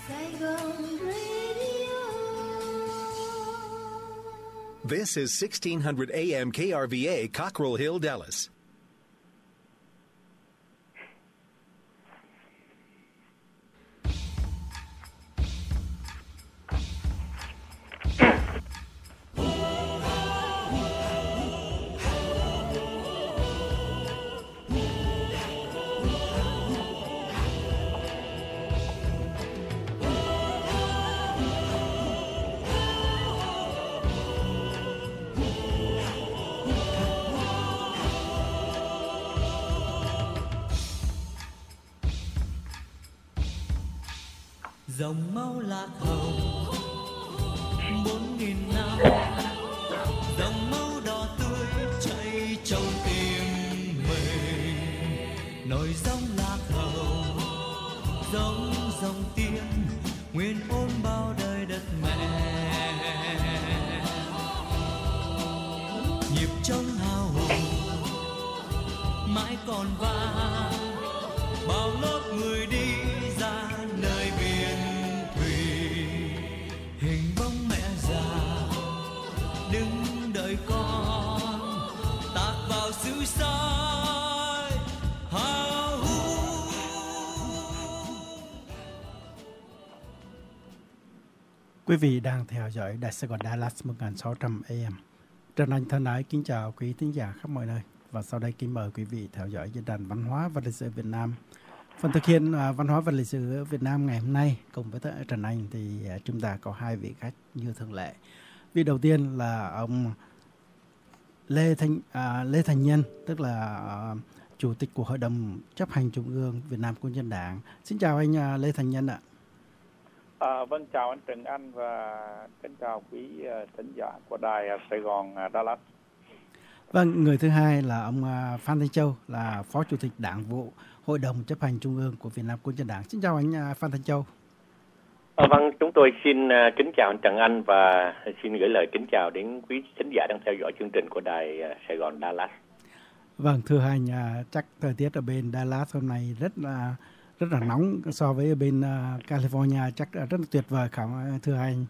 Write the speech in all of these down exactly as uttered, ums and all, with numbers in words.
This is sixteen hundred A M K R V A, Cockrell Hill, Dallas. Dòng máu lạc hồng bốn nghìn năm, dòng máu đỏ tươi chảy trong tim mình, nổi dòng lạc hồng giống dòng tiên nguyên ôm bao đời đất mẹ, nhịp trong hào hùng mãi còn vang, bao lớp người đi ra nơi biển thủy, hình bóng mẹ già đứng đợi con tạt vào xứ soi hào hùng. Quý vị đang theo dõi Đài Sài Gòn Dallas một nghìn sáu trăm A M. Trần Anh thân ái kính chào quý thính giả khắp mọi nơi. Và sau đây kính mời quý vị theo dõi diễn đàn văn hóa và lịch sử Việt Nam. Phần thực hiện uh, văn hóa và lịch sử Việt Nam ngày hôm nay cùng với Trần Anh thì uh, chúng ta có hai vị khách như thường lệ. Vị đầu tiên là ông Lê Thanh uh, Lê Thành Nhân, tức là uh, chủ tịch của Hội đồng chấp hành Trung ương Việt Nam Công nhân Đảng. Xin chào anh uh, Lê Thành Nhân ạ. À, vâng, chào anh Trần Anh và kính chào quý uh, thính giả của đài uh, Sài Gòn uh, Dallas. Vâng, người thứ hai là ông uh, Phan Thanh Châu, là Phó Chủ tịch Đảng vụ Hội đồng chấp hành Trung ương của Việt Nam Công nhân Đảng. Xin chào anh uh, Phan Thanh Châu. À, vâng, chúng tôi xin uh, kính chào anh Trần Anh và xin gửi lời kính chào đến quý thính giả đang theo dõi chương trình của đài uh, Sài Gòn Dallas. Vâng, thưa anh, uh, chắc thời tiết ở bên Dallas hôm nay rất là rất là nóng so với bên uh, California, chắc rất là tuyệt vời khả thưa anh.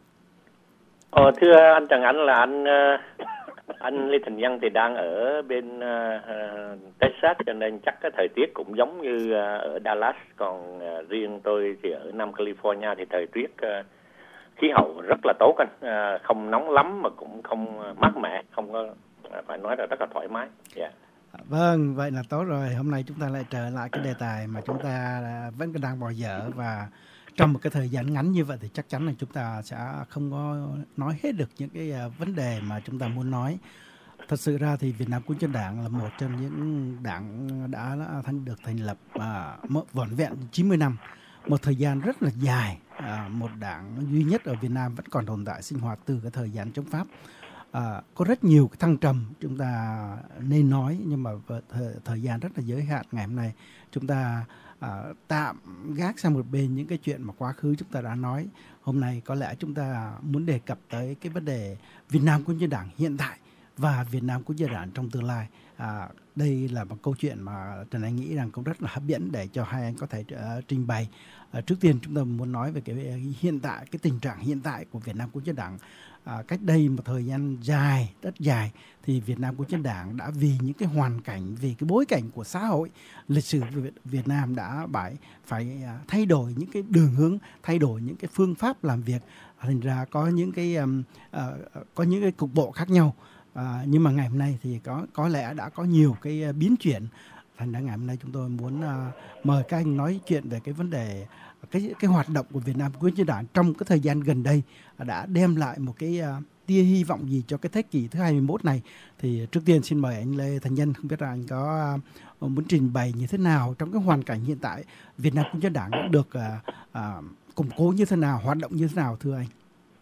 Ờ, thưa anh Trần Anh, là anh uh, anh Lê Thành Nhân thì đang ở bên uh, Texas, cho nên chắc cái thời tiết cũng giống như uh, ở Dallas. Còn uh, riêng tôi thì ở Nam California thì thời tiết uh, khí hậu rất là tốt anh, uh, không nóng lắm mà cũng không mát mẻ, không có uh, phải nói là rất là thoải mái. Yeah. Vâng, vậy là tốt rồi. Hôm nay chúng ta lại trở lại cái đề tài mà chúng ta vẫn còn đang bỏ dở, và trong một cái thời gian ngắn như vậy thì chắc chắn là chúng ta sẽ không có nói hết được những cái vấn đề mà chúng ta muốn nói. Thật sự ra thì Việt Nam Công nhân Đảng là một trong những đảng đã thành được thành lập à, vỏn vẹn chín mươi năm, một thời gian rất là dài. À, một đảng duy nhất ở Việt Nam vẫn còn tồn tại sinh hoạt từ cái thời gian chống Pháp. À, có rất nhiều thăng trầm chúng ta nên nói, nhưng mà thời, thời gian rất là giới hạn. Ngày hôm nay chúng ta à, tạm gác sang một bên những cái chuyện mà quá khứ chúng ta đã nói. Hôm nay có lẽ chúng ta muốn đề cập tới cái vấn đề Việt Nam Công nhân Đảng hiện tại và Việt Nam Công nhân Đảng trong tương lai. À, đây là một câu chuyện mà Trần Anh nghĩ rằng cũng rất là hấp dẫn để cho hai anh có thể uh, trình bày. Uh, trước tiên chúng ta muốn nói về cái hiện tại, cái tình trạng hiện tại của Việt Nam Công nhân Đảng. À, cách đây một thời gian dài, rất dài thì Việt Nam Công nhân Đảng đã vì những cái hoàn cảnh, vì cái bối cảnh của xã hội, lịch sử Việt, Việt Nam đã phải, phải thay đổi những cái đường hướng, thay đổi những cái phương pháp làm việc, thành ra có những cái um, uh, có những cái cục bộ khác nhau. À, nhưng mà ngày hôm nay thì có có lẽ đã có nhiều cái biến chuyển. Thành ra ngày hôm nay chúng tôi muốn uh, mời các anh nói chuyện về cái vấn đề cái cái hoạt động của Việt Nam Công nhân Đảng trong cái thời gian gần đây đã đem lại một cái uh, tia hy vọng gì cho cái thế kỷ thứ hai mươi mốt này. Thì trước tiên xin mời anh Lê Thành Nhân, không biết là anh có uh, muốn trình bày như thế nào trong cái hoàn cảnh hiện tại Việt Nam Công nhân Đảng đã được uh, uh, củng cố như thế nào, hoạt động như thế nào thưa anh?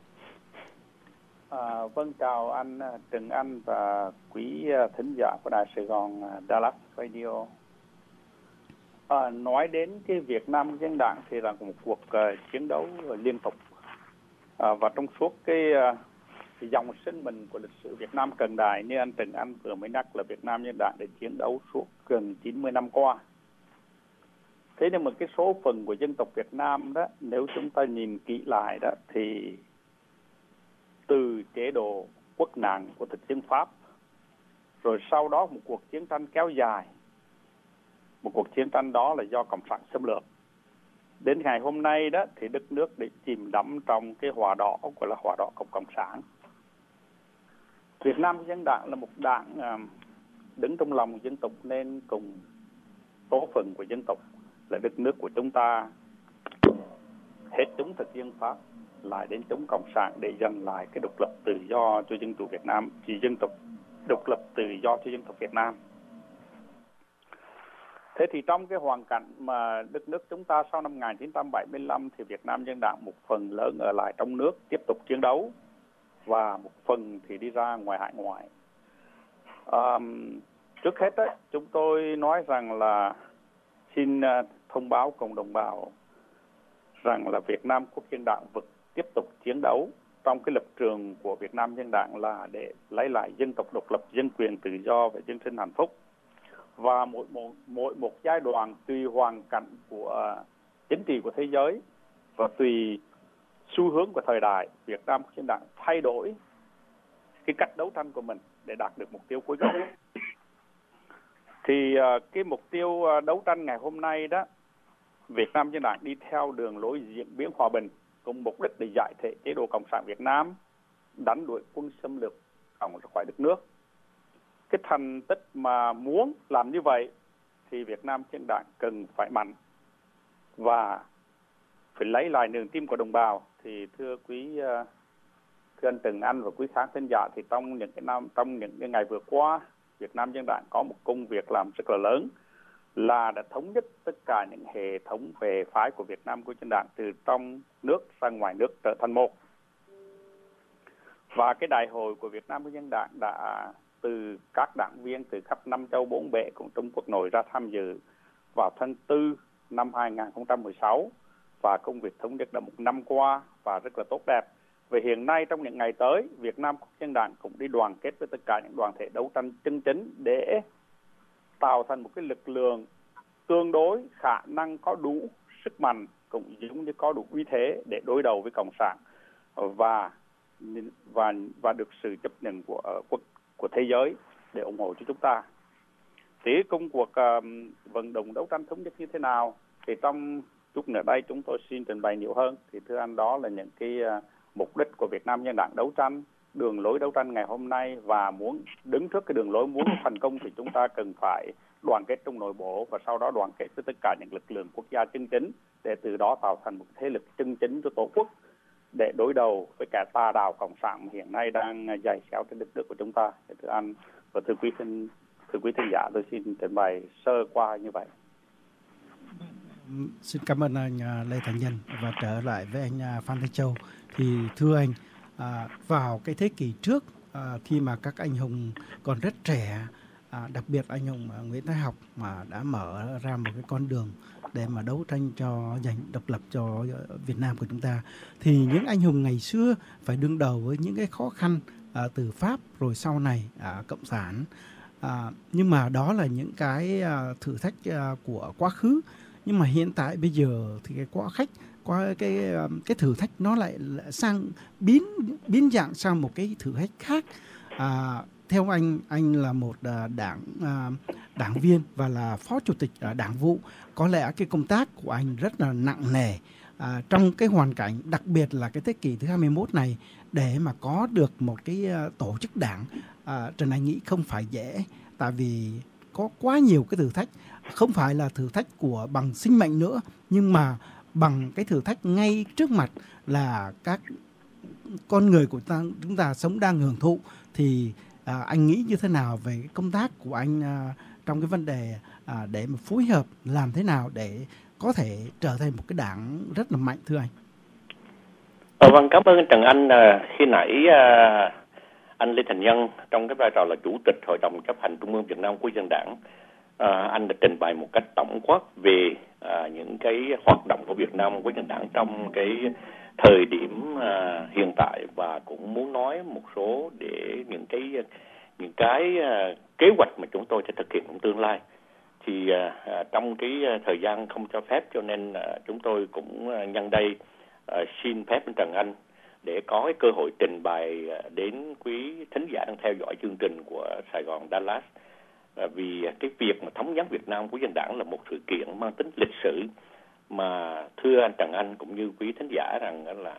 À, vâng, chào anh Trần Anh và quý thính giả của đài Sài Gòn Dallas Radio. À, nói đến cái Việt Nam Công nhân Đảng thì là một cuộc uh, chiến đấu liên tục, à, và trong suốt cái, uh, cái dòng sinh mệnh của lịch sử Việt Nam cận đại như anh Trần Anh vừa mới nhắc là Việt Nam Công nhân Đảng đã chiến đấu suốt gần chín mươi năm qua. Thế nhưng mà cái số phận của dân tộc Việt Nam đó, nếu chúng ta nhìn kỹ lại đó, thì từ chế độ quốc nạn của thực dân Pháp, rồi sau đó một cuộc chiến tranh kéo dài, một cuộc chiến tranh đó là do Cộng sản xâm lược. Đến ngày hôm nay đó thì đất nước bị chìm đắm trong cái hỏa đỏ, gọi là hỏa đỏ của Cộng sản. Việt Nam Dân Đảng là một đảng đứng trong lòng dân tộc, nên cùng số phận của dân tộc là đất nước của chúng ta hết chống thực dân Pháp lại đến chống Cộng sản để giành lại cái độc lập tự do cho dân tộc Việt Nam, chỉ dân tộc độc lập tự do cho dân tộc Việt Nam. Thế thì trong cái hoàn cảnh mà đất nước chúng ta sau năm một nghìn chín trăm bảy mươi lăm thì Việt Nam Dân Đảng một phần lớn ở lại trong nước tiếp tục chiến đấu và một phần thì đi ra ngoài hải ngoại. À, trước hết đó, chúng tôi nói rằng là xin thông báo cùng đồng bào rằng là Việt Nam Quốc dân Đảng vẫn tiếp tục chiến đấu trong cái lập trường của Việt Nam Dân Đảng là để lấy lại dân tộc độc lập, dân quyền tự do và dân sinh hạnh phúc. Và mỗi một, mỗi một giai đoạn tùy hoàn cảnh của chính trị của thế giới và tùy xu hướng của thời đại, Việt Nam Quốc dân Đảng thay đổi cái cách đấu tranh của mình để đạt được mục tiêu cuối cùng. Thì cái mục tiêu đấu tranh ngày hôm nay đó, Việt Nam Dân Đảng đi theo đường lối diễn biến hòa bình, cùng mục đích để giải thể chế độ Cộng sản Việt Nam, đánh đuổi quân xâm lược ra khỏi đất nước. Cái thành tích mà muốn làm như vậy thì Việt Nam Dân Đảng cần phải mạnh và phải lấy lại niềm tin của đồng bào. Thì thưa quý thưa anh Trần Anh và quý khán thính giả, thì trong những cái năm trong những cái ngày vừa qua, Việt Nam Dân Đảng có một công việc làm rất là lớn, là đã thống nhất tất cả những hệ thống về phái của Việt Nam Quốc dân Đảng từ trong nước sang ngoài nước trở thành một. Và cái đại hội của Việt Nam Quốc dân Đảng đã từ các đảng viên từ khắp năm châu bốn bể cùng Trung Quốc nội ra tham dự vào tháng tư năm hai nghìn không trăm mười sáu, và công việc thống nhất đã một năm qua và rất là tốt đẹp. Và hiện nay trong những ngày tới, Việt Nam Quốc dân Đảng cũng đi đoàn kết với tất cả những đoàn thể đấu tranh chân chính để tạo thành một cái lực lượng tương đối khả năng có đủ sức mạnh, cũng giống như có đủ uy thế để đối đầu với Cộng sản và và và được sự chấp nhận của quốc của thế giới để ủng hộ cho chúng ta. Thì công cuộc uh, vận động đấu tranh thống nhất như thế nào thì trong chút nữa đây chúng tôi xin trình bày nhiều hơn. Thì thưa anh, đó là những cái uh, mục đích của Việt Nam Dân Đảng đấu tranh, đường lối đấu tranh ngày hôm nay, và muốn đứng trước cái đường lối muốn thành công thì chúng ta cần phải đoàn kết trong nội bộ và sau đó đoàn kết với tất cả những lực lượng quốc gia chân chính để từ đó tạo thành một thế lực chân chính cho Tổ quốc để đối đầu với cả tà đạo Cộng sản hiện nay đang dày xéo trên đất nước của chúng ta. Thưa anh và thưa quý thính thưa quý thính giả, tôi xin trình bày sơ qua như vậy. Xin cảm ơn anh Lê Thành Nhân, và trở lại với anh Phan Thanh Châu. Thì thưa anh, à, vào cái thế kỷ trước, à, khi mà các anh hùng còn rất trẻ, à, đặc biệt anh hùng Nguyễn Thái Học mà đã mở ra một cái con đường để mà đấu tranh cho giành độc lập cho Việt Nam của chúng ta, thì những anh hùng ngày xưa phải đương đầu với những cái khó khăn à, từ Pháp rồi sau này à, Cộng sản. À, nhưng mà đó là những cái à, thử thách à, của quá khứ. Nhưng mà hiện tại bây giờ thì cái quá khách qua cái cái thử thách nó lại sang biến biến dạng sang một cái thử thách khác. À, theo anh anh là một đảng đảng viên và là phó chủ tịch đảng vụ, có lẽ cái công tác của anh rất là nặng nề à, trong cái hoàn cảnh đặc biệt là cái thế kỷ thứ hai mươi mốt này, để mà có được một cái tổ chức đảng, à, Trần Anh nghĩ không phải dễ, tại vì có quá nhiều cái thử thách, không phải là thử thách của bằng sinh mệnh nữa, nhưng mà bằng cái thử thách ngay trước mặt là các con người của ta, chúng ta sống đang hưởng thụ. Thì à, anh nghĩ như thế nào về cái công tác của anh à, trong cái vấn đề à, để mà phối hợp làm thế nào để có thể trở thành một cái đảng rất là mạnh, thưa anh? Ờ, vâng, cảm ơn Trần Anh. À, khi nãy à, anh Lê Thành Nhân trong cái vai trò là chủ tịch Hội đồng chấp hành Trung ương Việt Nam Quốc dân Đảng, à, anh đã trình bày một cách tổng quát về à, những cái hoạt động của Việt Nam Quốc dân Đảng trong cái thời điểm à, hiện tại, và cũng muốn nói một số để những cái những cái à, kế hoạch mà chúng tôi sẽ thực hiện trong tương lai. thì à, trong cái thời gian không cho phép, cho nên à, chúng tôi cũng nhân đây à, xin phép anh Trần Anh để có cái cơ hội trình bày à, đến quý thính giả đang theo dõi chương trình của Sài Gòn Dallas. À, vì cái việc mà thống nhất Việt Nam của dân đảng là một sự kiện mang tính lịch sử mà thưa anh Trần Anh cũng như quý thính giả rằng là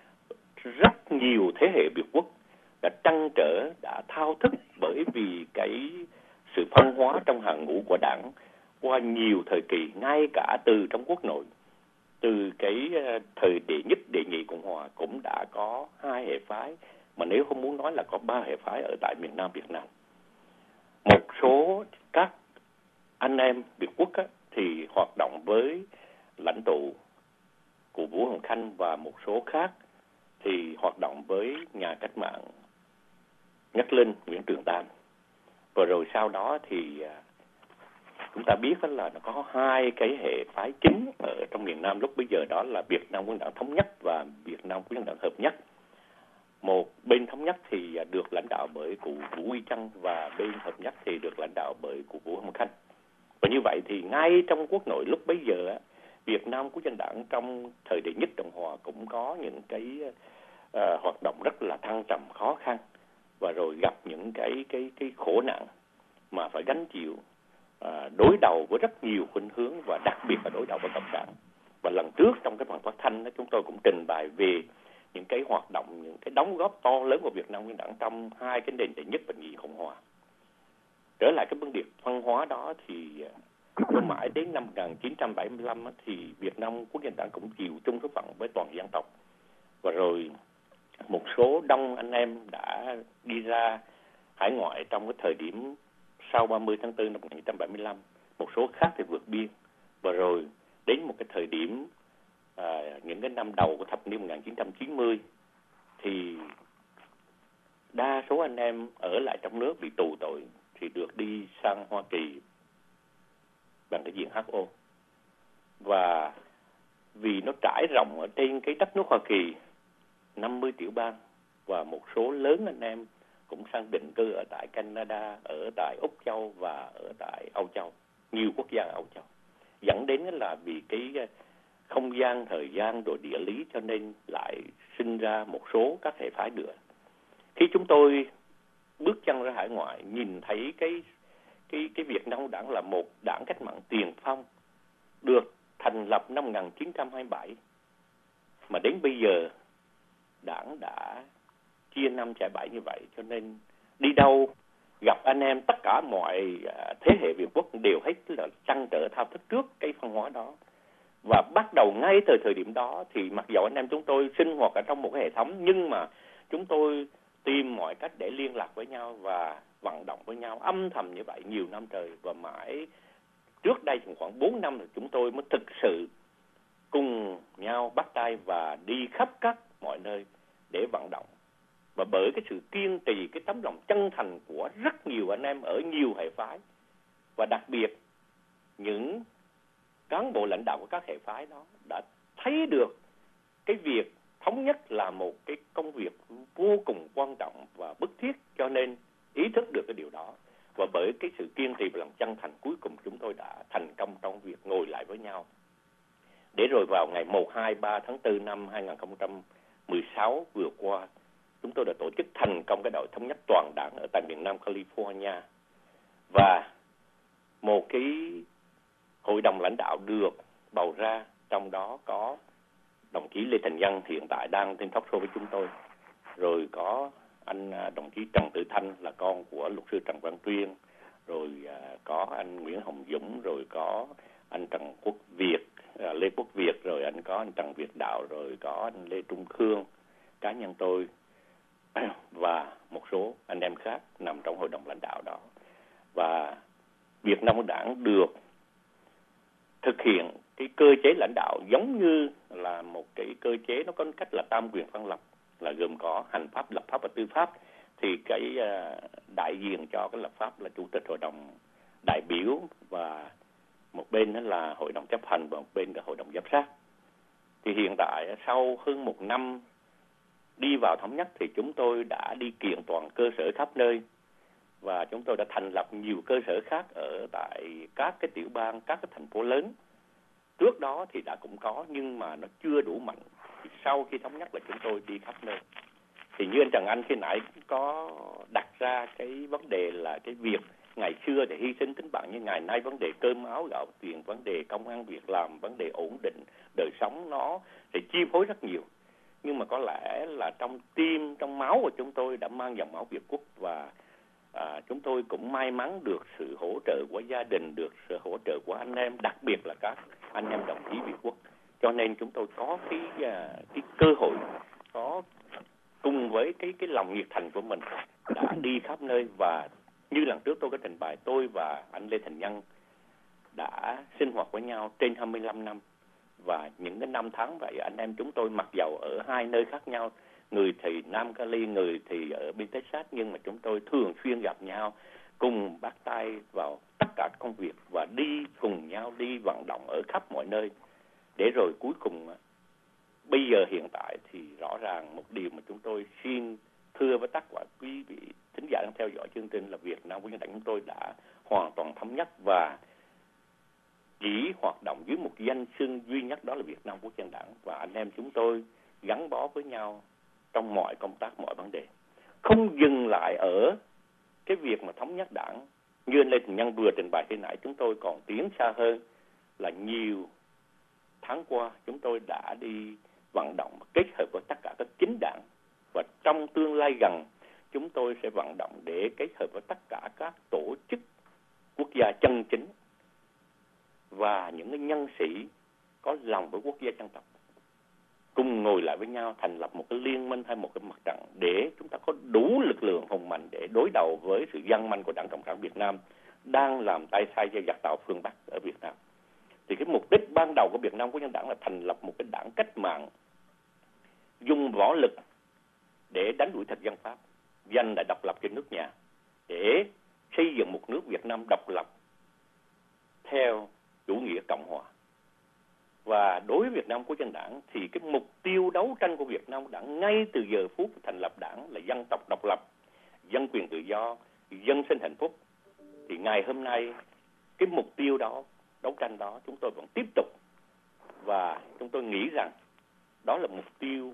rất nhiều thế hệ Việt quốc đã trăn trở, đã thao thức bởi vì cái sự phân hóa trong hàng ngũ của đảng qua nhiều thời kỳ, ngay cả từ trong quốc nội, từ cái thời đệ nhất, đệ nhị Cộng hòa cũng đã có hai hệ phái, mà nếu không muốn nói là có ba hệ phái ở tại miền Nam Việt Nam. Một số các anh em Việt quốc á, thì hoạt động với lãnh tụ của Vũ Hồng Khanh, và một số khác thì hoạt động với nhà cách mạng Nhất Linh, Nguyễn Trường Tam. Và rồi sau đó thì chúng ta biết là nó có hai cái hệ phái chính ở trong miền Nam lúc bây giờ, đó là Việt Nam Quân Đảng Thống Nhất và Việt Nam Quân Đảng Hợp Nhất. Một bên Thống Nhất thì được lãnh đạo bởi cụ Vũ Huy Trân, và bên Hợp Nhất thì được lãnh đạo bởi cụ Vũ Hồng Khanh. Và như vậy thì ngay trong quốc nội lúc bấy giờ, Việt Nam Quốc dân đảng trong thời đệ nhất Cộng hòa cũng có những cái uh, hoạt động rất là thăng trầm khó khăn, và rồi gặp những cái cái cái khổ nạn mà phải gánh chịu, uh, đối đầu với rất nhiều khuynh hướng, và đặc biệt là đối đầu với cộng sản. Và lần trước trong cái phần phát thanh đó, chúng tôi cũng trình bày về những cái hoạt động, những cái đóng góp to lớn của Việt Nam Quốc dân đảng trong hai cái nền đệ nhất và nhị Cộng hòa. Trở lại cái vấn đề văn hóa đó thì cho mãi đến năm một nghìn chín trăm bảy mươi lăm thì Việt Nam Quốc dân đảng cũng chịu chung số phận với toàn dân tộc. Và rồi một số đông anh em đã đi ra hải ngoại trong cái thời điểm sau ba mươi tháng tư năm một nghìn chín trăm bảy mươi lăm. Một số khác thì vượt biên. Và rồi đến một cái thời điểm à, những cái năm đầu của thập niên một nghìn chín trăm chín mươi thì đa số anh em ở lại trong nước bị tù tội thì được đi sang Hoa Kỳ bằng cái diện hát o. Và vì nó trải rộng ở trên cái đất nước Hoa Kỳ năm mươi tiểu bang, và một số lớn anh em cũng sang định cư ở tại Canada, ở tại Úc Châu và ở tại Âu Châu, nhiều quốc gia ở Âu Châu, dẫn đến là vì cái không gian, thời gian rồi địa lý cho nên lại sinh ra một số các hệ phái nữa. Khi chúng tôi bước chân ra hải ngoại, nhìn thấy cái cái cái Việt Nam Đảng là một đảng cách mạng tiền phong, được thành lập năm một nghìn chín trăm hai mươi bảy, mà đến bây giờ đảng đã chia năm trải bảy như vậy, cho nên đi đâu gặp anh em tất cả mọi thế hệ Việt quốc đều hết là trăn trở thao thức trước cái văn hóa đó. Và bắt đầu ngay từ thời điểm đó thì mặc dầu anh em chúng tôi sinh hoạt ở trong một cái hệ thống, nhưng mà chúng tôi tìm mọi cách để liên lạc với nhau và vận động với nhau âm thầm như vậy nhiều năm trời. Và mãi trước đây khoảng bốn năm thì chúng tôi mới thực sự cùng nhau bắt tay và đi khắp các mọi nơi để vận động. Và bởi cái sự kiên trì, cái tấm lòng chân thành của rất nhiều anh em ở nhiều hệ phái, và đặc biệt những cán bộ lãnh đạo của các hệ phái đó đã thấy được cái việc thống nhất là một cái công việc vô cùng quan trọng và bức thiết, cho nên ý thức được cái điều đó. Và bởi cái sự kiên trì và lòng chân thành, cuối cùng chúng tôi đã thành công trong việc ngồi lại với nhau. Để rồi vào ngày một, hai, ba tháng tư năm hai nghìn không trăm mười sáu vừa qua, chúng tôi đã tổ chức thành công cái đại hội thống nhất toàn đảng ở tại miền Nam California. Và một cái hội đồng lãnh đạo được bầu ra, trong đó có đồng chí Lê Thành Nhân hiện tại đang trên talk show với chúng tôi, rồi có anh đồng chí Trần Tử Thanh là con của luật sư Trần Văn Tuyên, rồi có anh Nguyễn Hồng Dũng, rồi có anh Trần Quốc Việt, Lê Quốc Việt, rồi anh có anh Trần Việt Đạo, rồi có anh Lê Trung Khương, cá nhân tôi và một số anh em khác nằm trong hội đồng lãnh đạo đó. Và Việt Nam Đảng được thực hiện cái cơ chế lãnh đạo giống như là một cái cơ chế nó có cách là tam quyền phân lập, là gồm có hành pháp, lập pháp và tư pháp. Thì cái đại diện cho cái lập pháp là chủ tịch hội đồng đại biểu, và một bên đó là hội đồng chấp hành, và một bên là hội đồng giám sát. Thì hiện tại sau hơn một năm đi vào thống nhất thì chúng tôi đã đi kiện toàn cơ sở khắp nơi, và chúng tôi đã thành lập nhiều cơ sở khác ở tại các cái tiểu bang, các cái thành phố lớn. Trước đó thì đã cũng có nhưng mà nó chưa đủ mạnh. Thì sau khi thống nhất là chúng tôi đi khắp nơi. Thì như anh Trần Anh khi nãy có đặt ra cái vấn đề là cái việc ngày xưa để hy sinh tính mạng, như ngày nay vấn đề cơm áo gạo tiền, vấn đề công ăn việc làm, vấn đề ổn định đời sống nó thì chi phối rất nhiều. Nhưng mà có lẽ là trong tim, trong máu của chúng tôi đã mang dòng máu Việt Quốc, và à, chúng tôi cũng may mắn được sự hỗ trợ của gia đình, được sự hỗ trợ của anh em, đặc biệt là các anh em đồng chí Việt Quốc. Cho nên chúng tôi có cái cái cơ hội, có cùng với cái cái lòng nhiệt thành của mình đã đi khắp nơi. Và như lần trước tôi có trình bày, tôi và anh Lê Thành Nhân đã sinh hoạt với nhau trên hai mươi lăm năm. Và những cái năm tháng vậy anh em chúng tôi mặc dầu ở hai nơi khác nhau, người thì Nam Cali, người thì ở bên Texas, nhưng mà chúng tôi thường xuyên gặp nhau, cùng bắt tay vào tất cả công việc và đi cùng nhau, đi vận động ở khắp mọi nơi. Để rồi cuối cùng, bây giờ hiện tại thì rõ ràng một điều mà chúng tôi xin thưa với tất cả quý vị thính giả đang theo dõi chương trình là Việt Nam Quốc dân đảng chúng tôi đã hoàn toàn thống nhất và chỉ hoạt động dưới một danh xưng duy nhất, đó là Việt Nam Quốc dân đảng. Và anh em chúng tôi gắn bó với nhau trong mọi công tác, mọi vấn đề, không dừng lại ở cái việc mà thống nhất đảng. Như anh Lê Thành Nhân vừa trình bày khi nãy, chúng tôi còn tiến xa hơn là nhiều tháng qua chúng tôi đã đi vận động kết hợp với tất cả các chính đảng, và trong tương lai gần chúng tôi sẽ vận động để kết hợp với tất cả các tổ chức quốc gia chân chính và những nhân sĩ có lòng với quốc gia dân tộc, cùng ngồi lại với nhau thành lập một cái liên minh hay một cái mặt trận để chúng ta có đủ lực lượng hùng mạnh để đối đầu với sự gian manh của Đảng Cộng sản Việt Nam đang làm tay sai cho giặc Tàu phương Bắc ở Việt Nam. Thì cái mục đích ban đầu của Việt Nam Quốc dân đảng là thành lập một cái đảng cách mạng, dùng võ lực để đánh đuổi thực dân Pháp, giành lại độc lập cho nước nhà, để xây dựng một nước Việt Nam độc lập theo chủ nghĩa cộng hòa. Và đối với Việt Nam Quốc dân đảng thì cái mục tiêu đấu tranh của Việt Nam đảng ngay từ giờ phút thành lập đảng là dân tộc độc lập, dân quyền tự do, dân sinh hạnh phúc. Thì ngày hôm nay cái mục tiêu đó, đấu tranh đó chúng tôi vẫn tiếp tục, và chúng tôi nghĩ rằng đó là mục tiêu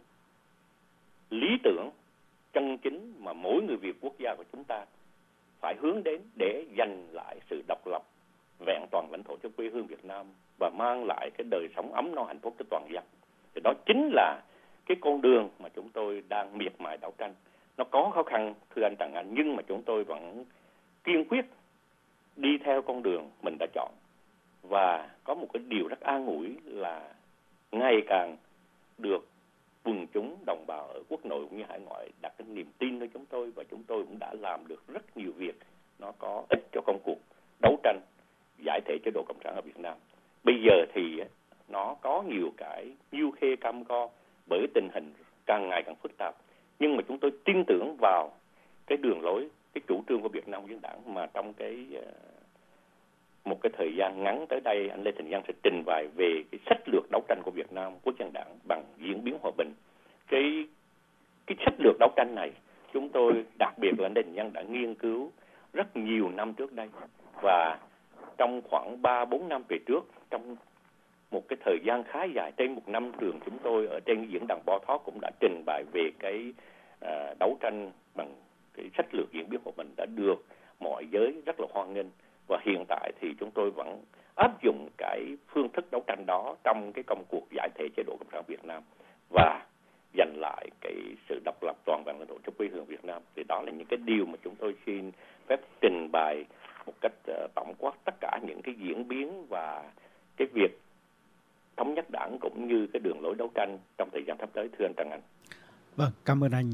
lý tưởng chân chính mà mỗi người Việt quốc gia của chúng ta phải hướng đến để giành lại sự độc lập vẹn toàn lãnh thổ cho quê hương Việt Nam và mang lại cái đời sống ấm no hạnh phúc cho toàn dân. Thì đó chính là cái con đường mà chúng tôi đang miệt mài đấu tranh. Nó có khó khăn thưa anh Trần Anh, nhưng mà chúng tôi vẫn kiên quyết đi theo con đường mình đã chọn. Và có một cái điều rất an ủi là ngày càng được quần chúng đồng bào ở quốc nội cũng như hải ngoại đặt cái niềm tin với chúng tôi, và chúng tôi cũng đã làm được rất nhiều việc nó có ích cho công cuộc đấu tranh giải thể chế độ cộng sản ở Việt Nam. Bây giờ thì nó có nhiều cái nhiêu khê cam go bởi tình hình càng ngày càng phức tạp, nhưng mà chúng tôi tin tưởng vào cái đường lối, cái chủ trương của Việt Nam Quốc dân đảng mà trong cái một cái thời gian ngắn tới đây anh Lê Thành Nhân sẽ trình bày về cái sách lược đấu tranh của Việt Nam Quốc dân đảng bằng diễn biến hòa bình. Cái cái sách lược đấu tranh này chúng tôi đặc biệt là anh Lê Thành Nhân đã nghiên cứu rất nhiều năm trước đây, và trong khoảng ba bốn năm về trước, trong một cái thời gian khá dài, trên một năm trường chúng tôi ở trên diễn đàn Bo Talk cũng đã trình bày về cái uh, đấu tranh bằng cái sách lược diễn biến hòa bình đã được mọi giới rất là hoan nghênh. Và hiện tại thì chúng tôi vẫn áp dụng cái phương thức đấu tranh đó trong cái công cuộc giải thể chế độ cộng sản Việt Nam và giành lại cái sự độc lập toàn vẹn lãnh thổ cho quê hương Việt Nam. Thì đó là những cái điều mà chúng tôi xin phép trình bày một cách uh, tổng quát tất cả những cái diễn biến và cái việc thống nhất đảng cũng như cái đường lối đấu tranh trong thời gian sắp tới, thưa anh Trần Anh. Vâng, cảm ơn anh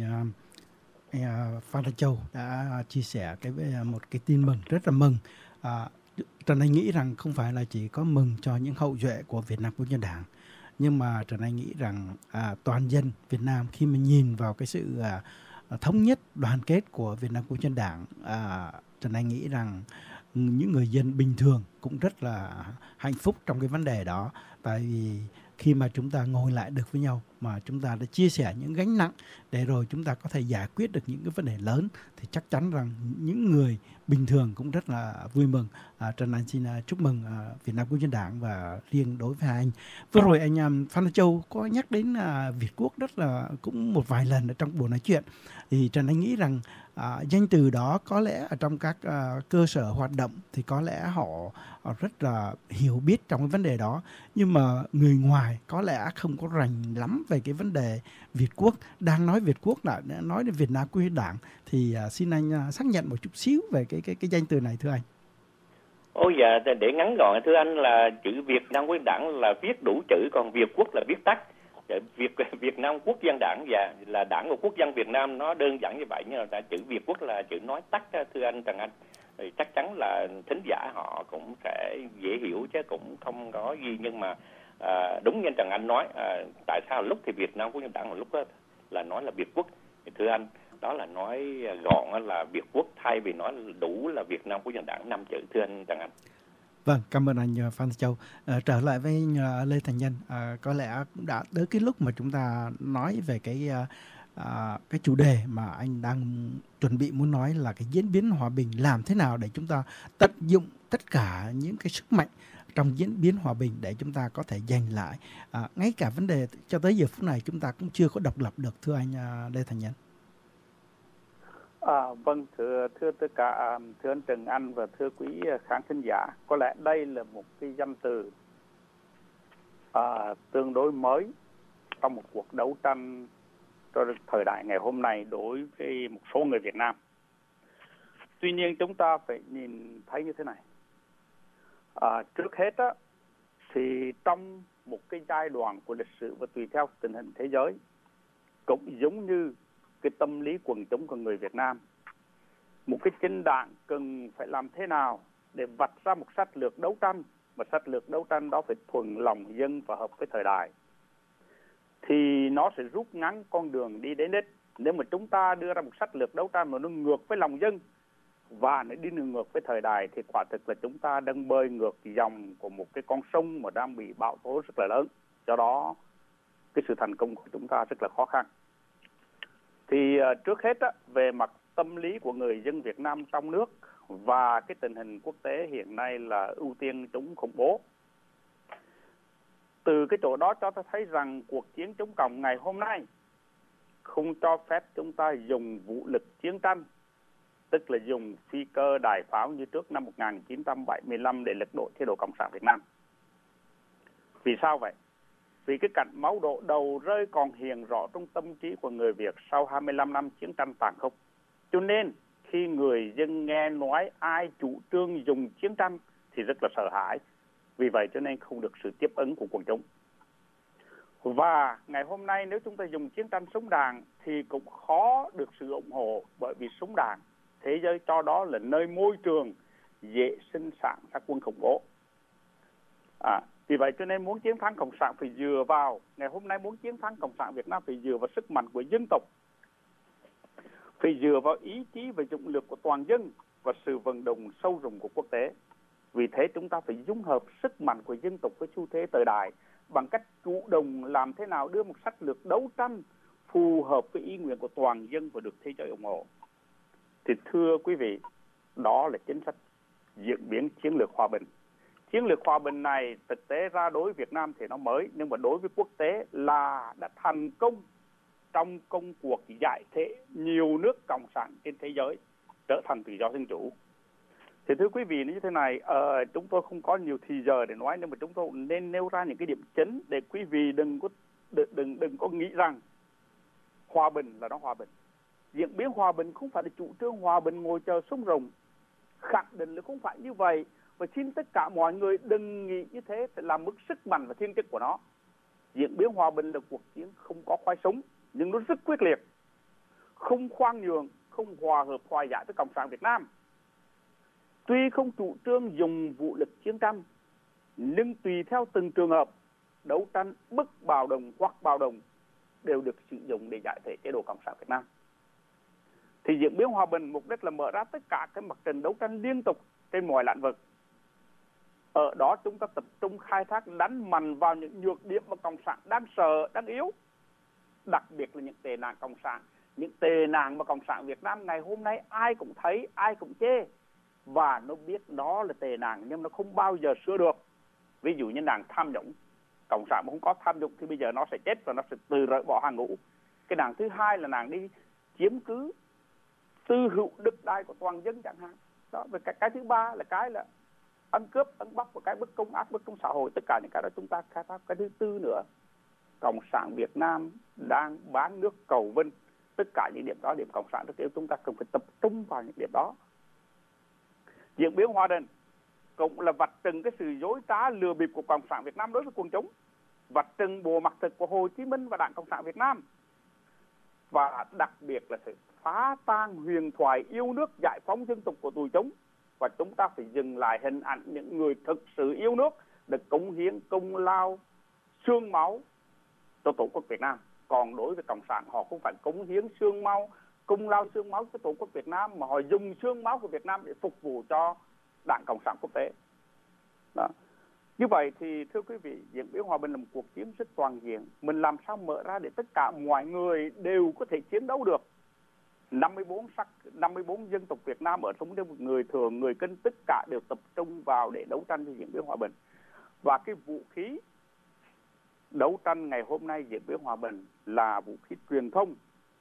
uh, Phan Thanh Châu đã chia sẻ cái một cái tin mừng rất là mừng. À, Trần Anh nghĩ rằng không phải là chỉ có mừng cho những hậu duệ của Việt Nam Quốc dân đảng, nhưng mà Trần Anh nghĩ rằng à, toàn dân Việt Nam khi mà nhìn vào cái sự à, thống nhất đoàn kết của Việt Nam Quốc dân đảng, à, Trần Anh nghĩ rằng những người dân bình thường cũng rất là hạnh phúc trong cái vấn đề đó. Tại vì khi mà chúng ta ngồi lại được với nhau mà chúng ta đã chia sẻ những gánh nặng để rồi chúng ta có thể giải quyết được những cái vấn đề lớn, thì chắc chắn rằng những người bình thường cũng rất là vui mừng. À, Trần Anh xin uh, chúc mừng uh, Việt Nam Quốc dân Đảng và riêng đối với hai anh. Vừa rồi anh um, Phan Đăng Châu có nhắc đến uh, Việt Quốc rất là cũng một vài lần ở trong buổi nói chuyện. Thì Trần Anh nghĩ rằng uh, danh từ đó có lẽ ở trong các uh, cơ sở hoạt động thì có lẽ họ, họ rất là hiểu biết trong cái vấn đề đó, nhưng mà người ngoài có lẽ không có rành lắm về cái vấn đề Việt Quốc. Đang nói Việt Quốc là nói đến Việt Nam Quốc dân Đảng, thì uh, xin anh uh, xác nhận một chút xíu về cái cái cái danh từ này thưa anh. Ôi dạ, để ngắn gọn thưa anh là chữ Việt Nam Quốc dân Đảng là viết đủ chữ, còn Việt Quốc là viết tắt. Việt Việt Nam Quốc dân Đảng và là Đảng của Quốc dân Việt Nam, nó đơn giản như vậy, nhưng mà chữ Việt Quốc là chữ nói tắt thưa anh Trần Anh. Thì chắc chắn là thính giả họ cũng sẽ dễ hiểu chứ cũng không có gì, nhưng mà à, đúng như Trần Anh nói, à, tại sao lúc thì Việt Nam Quốc dân Đảng một lúc đó là nói là Việt Quốc, thì thưa anh đó là nói gọn là Việt Quốc thay vì nói đủ là Việt Nam Quốc dân Đảng năm chữ thưa anh Trần Anh. Vâng, cảm ơn anh Phan Đăng Châu. À, trở lại với Lê Thành Nhân, à, có lẽ cũng đã tới cái lúc mà chúng ta nói về cái à, cái chủ đề mà anh đang chuẩn bị muốn nói là cái diễn biến hòa bình, làm thế nào để chúng ta tận dụng tất cả những cái sức mạnh trong diễn biến hòa bình để chúng ta có thể giành lại. À, ngay cả vấn đề cho tới giờ phút này chúng ta cũng chưa có độc lập được, thưa anh Lê Thành Nhân. À, vâng, thưa thưa tất cả thưa anh Trần Anh và thưa quý khán thính giả, có lẽ đây là một cái danh từ à, tương đối mới trong một cuộc đấu tranh cho thời đại ngày hôm nay đối với một số người Việt Nam. Tuy nhiên chúng ta phải nhìn thấy như thế này. À, trước hết á, thì trong một cái giai đoạn của lịch sử và tùy theo tình hình thế giới, cũng giống như cái tâm lý quần chúng của người Việt Nam, một cái chính đảng cần phải làm thế nào để vạch ra một sách lược đấu tranh, mà sách lược đấu tranh đó phải thuận lòng dân và hợp với thời đại, thì nó sẽ rút ngắn con đường đi đến đích. Nếu mà chúng ta đưa ra một sách lược đấu tranh mà nó ngược với lòng dân và nó đi ngược với thời đại, thì quả thực là chúng ta đang bơi ngược dòng của một cái con sông mà đang bị bão tố rất là lớn. Do đó cái sự thành công của chúng ta rất là khó khăn. Thì uh, trước hết á, về mặt tâm lý của người dân Việt Nam trong nước và cái tình hình quốc tế hiện nay là ưu tiên chống khủng bố. Từ cái chỗ đó cho ta thấy rằng cuộc chiến chống cộng ngày hôm nay không cho phép chúng ta dùng vũ lực chiến tranh, tức là dùng phi cơ đại pháo như trước năm một nghìn chín trăm bảy mươi lăm để lật đổ chế độ Cộng sản Việt Nam. Vì sao vậy? Vì cái cảnh máu đổ đầu rơi còn hiện rõ trong tâm trí của người Việt sau hai mươi lăm năm chiến tranh tàn khốc. Cho nên khi người dân nghe nói ai chủ trương dùng chiến tranh thì rất là sợ hãi. Vì vậy cho nên không được sự tiếp ứng của quần chúng. Và ngày hôm nay nếu chúng ta dùng chiến tranh súng đạn thì cũng khó được sự ủng hộ, bởi vì súng đạn thế giới cho đó là nơi môi trường dễ sinh sản ra quân khủng bố. À, vì vậy cho nên muốn chiến thắng Cộng sản phải dựa vào, ngày hôm nay muốn chiến thắng Cộng sản Việt Nam phải dựa vào sức mạnh của dân tộc, phải dựa vào ý chí và dụng lực của toàn dân và sự vận động sâu rộng của quốc tế. Vì thế chúng ta phải dung hợp sức mạnh của dân tộc với xu thế thời đại bằng cách chủ động làm thế nào đưa một sách lược đấu tranh phù hợp với ý nguyện của toàn dân và được thế giới ủng hộ. Thì thưa quý vị, đó là chính sách diễn biến chiến lược hòa bình. Chiến lược hòa bình này thực tế ra đối với Việt Nam thì nó mới, nhưng mà đối với quốc tế là đã thành công trong công cuộc giải thể nhiều nước cộng sản trên thế giới trở thành tự do dân chủ. Thì thưa quý vị như thế này, uh, chúng tôi không có nhiều thì giờ để nói, nhưng mà chúng tôi nên nêu ra những cái điểm chính để quý vị đừng có đừng đừng, đừng có nghĩ rằng hòa bình là nó hòa bình. Diễn biến hòa bình không phải là chủ trương hòa bình ngồi chờ súng rồng, khẳng định là không phải như vậy. Và xin tất cả mọi người đừng nghĩ như thế phải làm mất sức mạnh và thiên chức của nó. Diễn biến hòa bình là cuộc chiến không có khoái súng, nhưng nó rất quyết liệt, không khoan nhường, không hòa hợp hòa giải với Cộng sản Việt Nam. Tuy không chủ trương dùng vũ lực chiến tranh, nhưng tùy theo từng trường hợp, đấu tranh bức bạo động hoặc bạo động đều được sử dụng để giải thể chế độ Cộng sản Việt Nam. Thì diễn biến hòa bình mục đích là mở ra tất cả các mặt trận đấu tranh liên tục trên mọi lĩnh vực. Ở đó chúng ta tập trung khai thác đánh mạnh vào những nhược điểm mà Cộng sản đang sợ, đang yếu, đặc biệt là những tệ nạn cộng sản, những tệ nạn mà cộng sản Việt Nam ngày hôm nay ai cũng thấy, ai cũng chê, và nó biết đó là tệ nạn nhưng nó không bao giờ sửa được. Ví dụ như nạn tham nhũng, cộng sản mà không có tham nhũng thì bây giờ nó sẽ chết và nó sẽ từ rời bỏ hàng ngũ. Cái nạn thứ hai là nạn đi chiếm cứ tư hữu đất đai của toàn dân chẳng hạn. Đó, và cái, cái thứ ba là cái là ăn cướp, ăn bóc và cái bất công, ác bất công xã hội, tất cả những cái đó chúng ta khai thác. Cái thứ tư nữa, cộng sản Việt Nam đang bán nước cầu vinh. Tất cả những điểm đó, điểm cộng sản rất yếu, chúng ta cần phải tập trung vào những điểm đó. Diễn biến Hòa Bình cũng là vạch trần cái sự dối trá lừa bịp của cộng sản Việt Nam đối với quần chúng, vạch trần bộ mặt thực của Hồ Chí Minh và Đảng Cộng sản Việt Nam, và đặc biệt là sự phá tan huyền thoại yêu nước giải phóng dân tộc của tụi chúng. Và chúng ta phải dừng lại hình ảnh những người thực sự yêu nước để cống hiến công lao xương máu cho Tổ quốc Việt Nam. Còn đối với cộng sản, họ không phải cống hiến xương máu, công lao xương máu cho Tổ quốc Việt Nam, mà họ dùng xương máu của Việt Nam để phục vụ cho Đảng Cộng sản quốc tế. Đó. Như vậy thì thưa quý vị, diễn biến hòa bình là một cuộc chiến rất toàn diện. Mình làm sao mở ra để tất cả mọi người đều có thể chiến đấu được. năm mươi bốn sắc, năm mươi bốn dân tộc Việt Nam ở trong một người thường, người kinh, tất cả đều tập trung vào để đấu tranh cho diễn biến hòa bình. Và cái vũ khí đấu tranh ngày hôm nay diễn biến hòa bình là vũ khí truyền thông,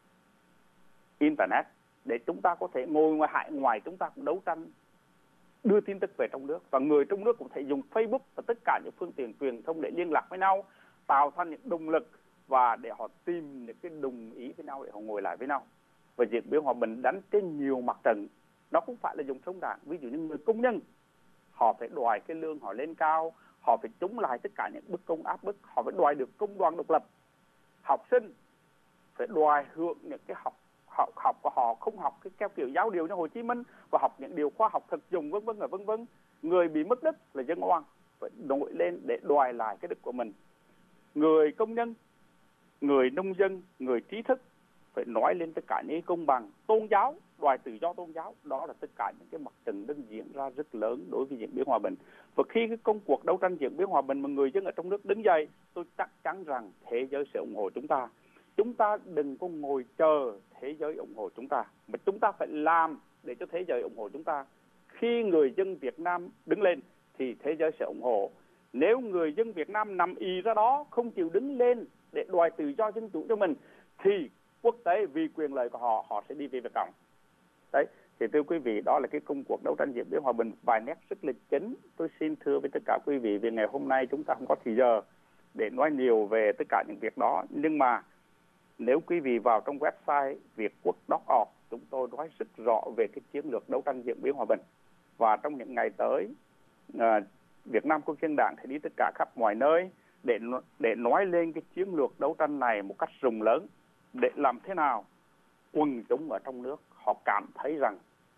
Internet, để chúng ta có thể ngồi ngoài hải ngoài, chúng ta cũng đấu tranh, đưa tin tức về trong nước. Và người trong nước cũng thể dùng Facebook và tất cả những phương tiện truyền thông để liên lạc với nhau, tạo thành những động lực và để họ tìm những cái đồng ý với nhau để họ ngồi lại với nhau. Và diễn biến hòa bình đánh trên nhiều mặt trận. Nó không phải là dùng súng đạn. Ví dụ như người công nhân, họ phải đòi cái lương họ lên cao, họ phải chống lại tất cả những bất công áp bức, họ phải đòi được công đoàn độc lập. Học sinh phải đòi hưởng những cái học học, học của họ, không học cái theo kiểu giáo điều như Hồ Chí Minh và học những điều khoa học thực dụng vân vân và vân vân. Người bị mất đất là dân oan, phải nổi lên để đòi lại cái đất của mình. Người công nhân, người nông dân, người trí thức phải nói lên tất cả những công bằng. Tôn giáo, đòi tự do tôn giáo, đó là tất cả những cái mặt trận đang diễn ra rất lớn đối với diễn biến hòa bình. Và khi cái công cuộc đấu tranh diễn biến hòa bình mà người dân ở trong nước đứng dậy, tôi chắc chắn rằng thế giới sẽ ủng hộ chúng ta. Chúng ta đừng có ngồi chờ thế giới ủng hộ chúng ta, mà chúng ta phải làm để cho thế giới ủng hộ chúng ta. Khi người dân Việt Nam đứng lên thì thế giới sẽ ủng hộ. Nếu người dân Việt Nam nằm ì ra đó, không chịu đứng lên để đòi tự do dân chủ cho mình, thì quốc tế vì quyền lợi của họ, họ sẽ đi về Việt Cộng. Đấy, thì thưa quý vị, đó là cái công cuộc đấu tranh diễn biến hòa bình, vài nét rất là chính. Tôi xin thưa với tất cả quý vị, vì ngày hôm nay chúng ta không có thời giờ để nói nhiều về tất cả những việc đó. Nhưng mà nếu quý vị vào trong website vietquoc chấm org, chúng tôi nói rất rõ về cái chiến lược đấu tranh diễn biến hòa bình. Và trong những ngày tới, à, Việt Nam Quốc dân Đảng sẽ đi tất cả khắp mọi nơi để để nói lên cái chiến lược đấu tranh này một cách rộng lớn, để làm thế nào quần chúng ở trong nước họ cảm thấy rằng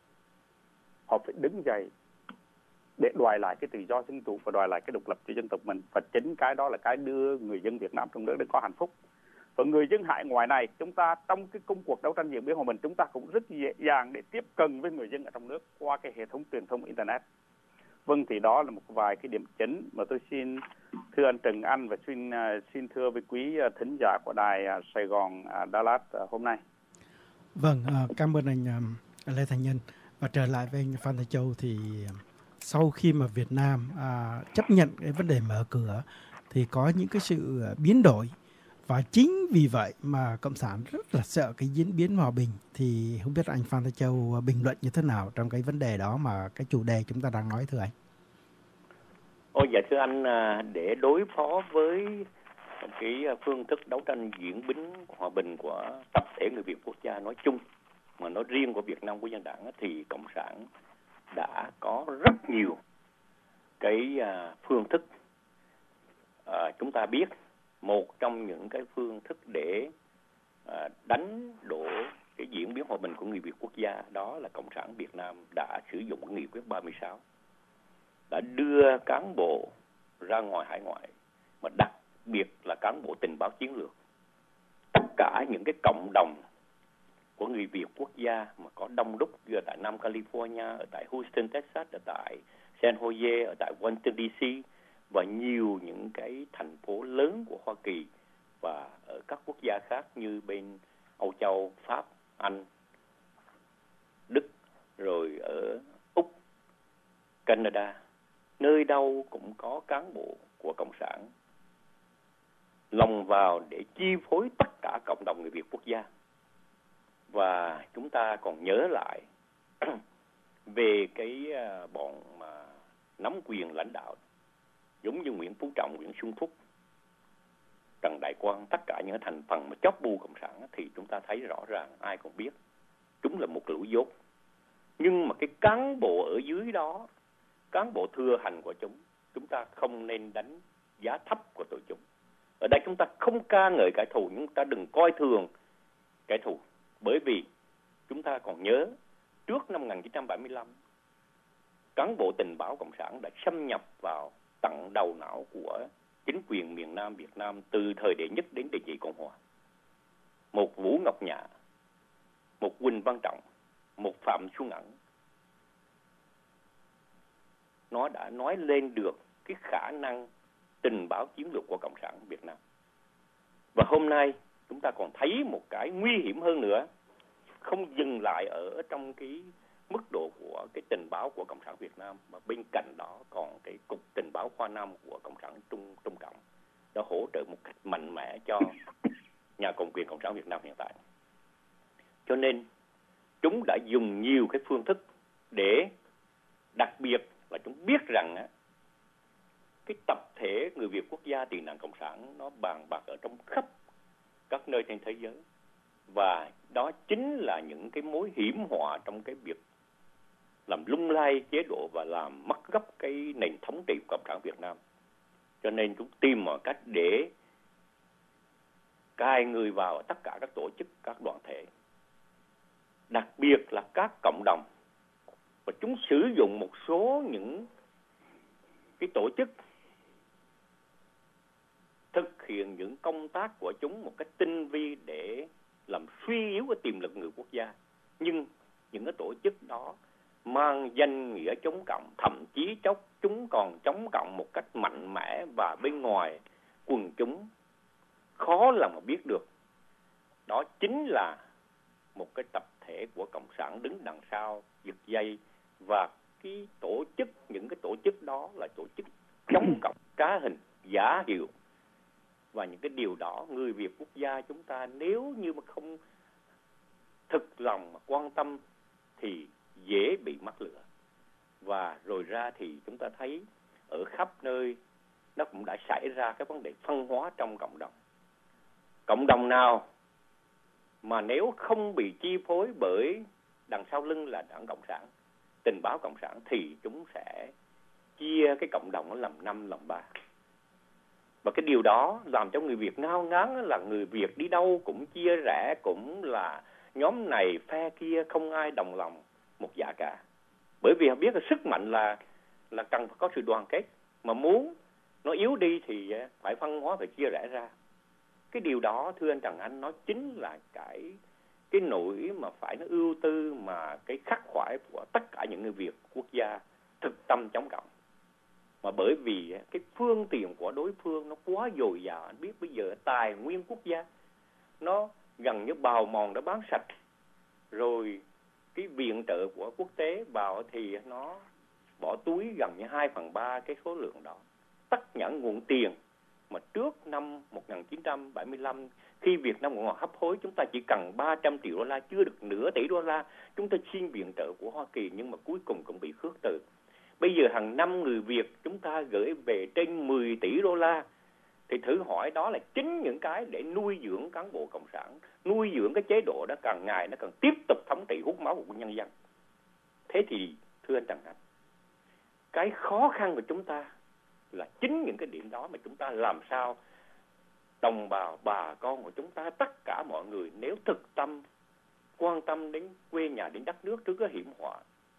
họ phải đứng dậy để đòi lại cái tự do dân chủ và đòi lại cái độc lập cho dân tộc mình. Và chính cái đó là cái đưa người dân Việt Nam trong nước đến có hạnh phúc. Và người dân hải ngoại này, chúng ta trong cái công cuộc đấu tranh diễn biến hòa bình, chúng ta cũng rất dễ dàng để tiếp cận với người dân ở trong nước qua cái hệ thống truyền thông Internet. Vâng, thì đó là một vài cái điểm chính mà tôi xin thưa anh Trần Anh và xin uh, xin thưa với quý uh, thính giả của đài uh, Sài Gòn uh, Dallas uh, hôm nay. Vâng, uh, cảm ơn anh uh, Lê Thành Nhân. Và trở lại với anh Phan Thanh Châu, thì sau khi mà Việt Nam uh, chấp nhận cái vấn đề mở cửa thì có những cái sự uh, biến đổi. Và chính vì vậy mà Cộng sản rất là sợ cái diễn biến hòa bình. Thì không biết anh Phan Thanh Châu bình luận như thế nào trong cái vấn đề đó mà cái chủ đề chúng ta đang nói, thưa anh? Ôi dạ thưa anh, để đối phó với cái phương thức đấu tranh diễn biến hòa bình của tập thể người Việt quốc gia nói chung, mà nói riêng của Việt Nam Quốc dân Đảng, thì Cộng sản đã có rất nhiều cái phương thức. À, chúng ta biết một trong những cái phương thức để à, đánh đổ cái diễn biến hòa bình của người Việt quốc gia, đó là Cộng sản Việt Nam đã sử dụng nghị quyết ba mươi sáu, đã đưa cán bộ ra ngoài hải ngoại, mà đặc biệt là cán bộ tình báo chiến lược, tất cả những cái cộng đồng của người Việt quốc gia mà có đông đúc như ở tại Nam California, ở tại Houston, Texas, ở tại San Jose, ở tại Washington đê xê và nhiều những cái thành phố lớn của Hoa Kỳ, và ở các quốc gia khác như bên Âu Châu, Pháp, Anh, Đức, rồi ở Úc, Canada, nơi đâu cũng có cán bộ của Cộng sản lồng vào để chi phối tất cả cộng đồng người Việt quốc gia. Và chúng ta còn nhớ lại về cái bọn mà nắm quyền lãnh đạo giống như Nguyễn Phú Trọng, Nguyễn Xuân Phúc, Trần Đại Quang, tất cả những thành phần mà chóp bu cộng sản thì chúng ta thấy rõ ràng, ai cũng biết chúng là một lũ dốt. Nhưng mà cái cán bộ ở dưới đó, cán bộ thừa hành của chúng, chúng ta không nên đánh giá thấp của tụi chúng. Ở đây chúng ta không ca ngợi kẻ thù, nhưng chúng ta đừng coi thường kẻ thù. Bởi vì chúng ta còn nhớ trước năm một nghìn chín trăm bảy mươi lăm, cán bộ tình báo cộng sản đã xâm nhập vào tận đầu não của chính quyền miền Nam Việt Nam từ thời Đệ Nhất đến Đệ Nhị Cộng Hòa. Một Vũ Ngọc Nhạ, một Huỳnh Văn Trọng, một Phạm Xuân Ẩn, nó đã nói lên được cái khả năng tình báo chiến lược của Cộng sản Việt Nam. Và hôm nay chúng ta còn thấy một cái nguy hiểm hơn nữa, không dừng lại ở trong cái mức độ của cái tình báo của Cộng sản Việt Nam, mà bên cạnh đó còn cái cục tình báo khoa Nam của Cộng sản Trung Trung Cộng đã hỗ trợ một cách mạnh mẽ cho nhà cầm quyền Cộng sản Việt Nam hiện tại. Cho nên chúng đã dùng nhiều cái phương thức để, đặc biệt là chúng biết rằng á, cái tập thể người Việt quốc gia tị nạn cộng sản nó bàn bạc ở trong khắp các nơi trên thế giới, và đó chính là những cái mối hiểm họa trong cái việc làm lung lay chế độ và làm mất gốc cái nền thống trị của Cộng sản Việt Nam. Cho nên chúng tìm mọi cách để cài người vào tất cả các tổ chức, các đoàn thể, đặc biệt là các cộng đồng. Và chúng sử dụng một số những cái tổ chức thực hiện những công tác của chúng một cách tinh vi để làm suy yếu cái tiềm lực người quốc gia. Nhưng những cái tổ chức đó mang danh nghĩa chống cộng, thậm chí chốc chúng còn chống cộng một cách mạnh mẽ, và bên ngoài quần chúng khó lòng mà biết được. Đó chính là một cái tập thể của Cộng sản đứng đằng sau giật dây, và cái tổ chức, những cái tổ chức đó là tổ chức chống cộng trá hình, giả hiệu. Và những cái điều đó người Việt quốc gia chúng ta nếu như mà không thực lòng mà quan tâm thì dễ bị mắc lửa. Và rồi ra thì chúng ta thấy ở khắp nơi nó cũng đã xảy ra cái vấn đề phân hóa trong cộng đồng. Cộng đồng nào mà nếu không bị chi phối bởi đằng sau lưng là Đảng Cộng sản, tình báo Cộng sản, thì chúng sẽ chia cái cộng đồng nó làm năm, làm ba. Và cái điều đó làm cho người Việt ngao ngán là người Việt đi đâu cũng chia rẽ, cũng là nhóm này phe kia, không ai đồng lòng một dạ cả. Bởi vì họ biết là sức mạnh là là cần có sự đoàn kết, mà muốn nó yếu đi thì phải phân hóa, phải chia rẽ ra. Cái điều đó thưa anh Trần Anh, nó chính là cái cái nỗi mà phải nó ưu tư, mà cái khắc khoải của tất cả những người Việt quốc gia thực tâm chống cộng. Mà bởi vì cái phương tiện của đối phương nó quá dồi dào. Anh biết bây giờ tài nguyên quốc gia nó gần như bào mòn, đã bán sạch. Rồi cái viện trợ của quốc tế vào thì nó bỏ túi gần như hai phần ba cái số lượng đó. Tất cả nguồn tiền mà trước năm một nghìn chín trăm bảy mươi lăm, khi Việt Nam còn hấp hối, chúng ta chỉ cần ba trăm triệu đô la, chưa được nửa tỷ đô la, chúng ta xin viện trợ của Hoa Kỳ, nhưng mà cuối cùng cũng bị khước từ. Bây giờ hàng năm người Việt chúng ta gửi về trên mười tỷ đô la, thì thử hỏi đó là chính những cái để nuôi dưỡng cán bộ cộng sản, nuôi dưỡng cái chế độ đó càng ngày nó càng tiếp tục thống trị hút máu của nhân dân. Thế thì thưa anh Trần Anh, cái khó khăn của chúng ta là chính những cái điểm đó, mà chúng ta làm sao đồng bào, bà con của chúng ta, tất cả mọi người nếu thực tâm quan tâm đến quê nhà, đến đất nước trước cái hiểm họa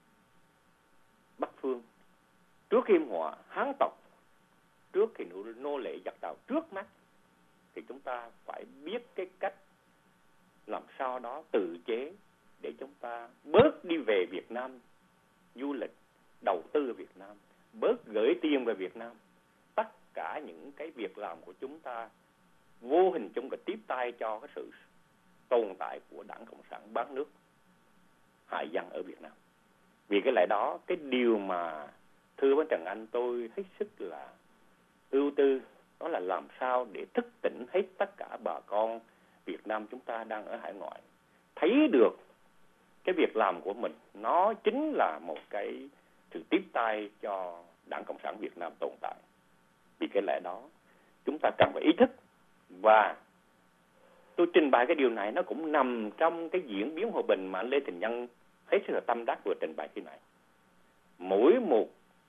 Bắc Phương, trước hiểm họa Hán tộc, trước thì nô lệ giặc tàu trước mắt, thì chúng ta phải biết cái cách làm sao đó tự chế để chúng ta bớt đi về Việt Nam du lịch, đầu tư ở Việt Nam, bớt gửi tiền về Việt Nam. Tất cả những cái việc làm của chúng ta vô hình chung là tiếp tay cho cái sự tồn tại của Đảng Cộng sản bán nước hại dân ở Việt Nam. Vì cái lẽ đó, cái điều mà thưa với Trần Anh tôi hết sức là ưu tư, đó là làm sao để thức tỉnh hết tất cả bà con Việt Nam chúng ta đang ở hải ngoại, thấy được cái việc làm của mình nó chính là một cái sự tiếp tay cho Đảng Cộng sản Việt Nam tồn tại. Vì cái lẽ đó chúng ta cần phải ý thức, và tôi trình bày cái điều này nó cũng nằm trong cái diễn biến hòa bình mà anh Lê Thành Nhân hết sức là tâm đắc vừa trình bày khi này. Mỗi một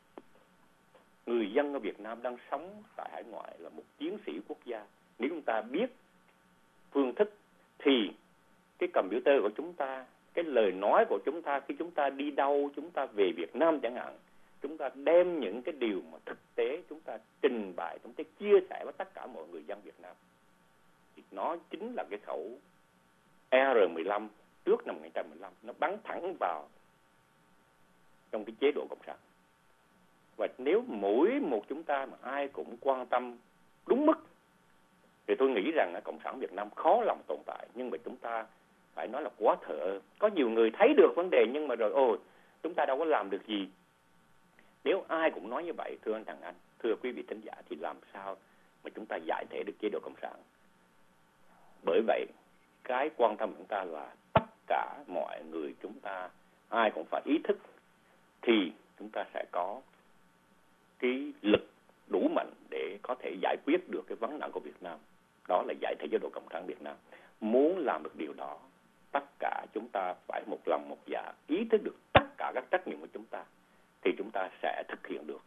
người dân ở Việt Nam đang sống tại hải ngoại là một chiến sĩ quốc gia. Nếu chúng ta biết phương thức thì cái computer của chúng ta, cái lời nói của chúng ta khi chúng ta đi đâu, chúng ta về Việt Nam chẳng hạn, chúng ta đem những cái điều mà thực tế chúng ta trình bày, chúng ta chia sẻ với tất cả mọi người dân Việt Nam. Thì nó chính là cái khẩu R mười lăm trước năm một nghìn chín trăm mười lăm, nó bắn thẳng vào trong cái chế độ cộng sản. Và nếu mỗi một chúng ta mà ai cũng quan tâm đúng mức thì tôi nghĩ rằng Cộng sản Việt Nam khó lòng tồn tại. Nhưng mà chúng ta phải nói là quá thờ. Có nhiều người thấy được vấn đề nhưng mà rồi ồ chúng ta đâu có làm được gì. Nếu ai cũng nói như vậy, thưa anh Trần Anh, thưa quý vị thính giả, thì làm sao mà chúng ta giải thể được chế độ cộng sản? Bởi vậy cái quan tâm của chúng ta là tất cả mọi người chúng ta ai cũng phải ý thức, thì chúng ta sẽ có cái lực đủ mạnh để có thể giải quyết được cái vấn nạn của Việt Nam. Đó là giải thể chế độ cộng sản Việt Nam. Muốn làm được điều đó, tất cả chúng ta phải một lòng một dạ ý thức được tất cả các trách nhiệm của chúng ta, thì chúng ta sẽ thực hiện được.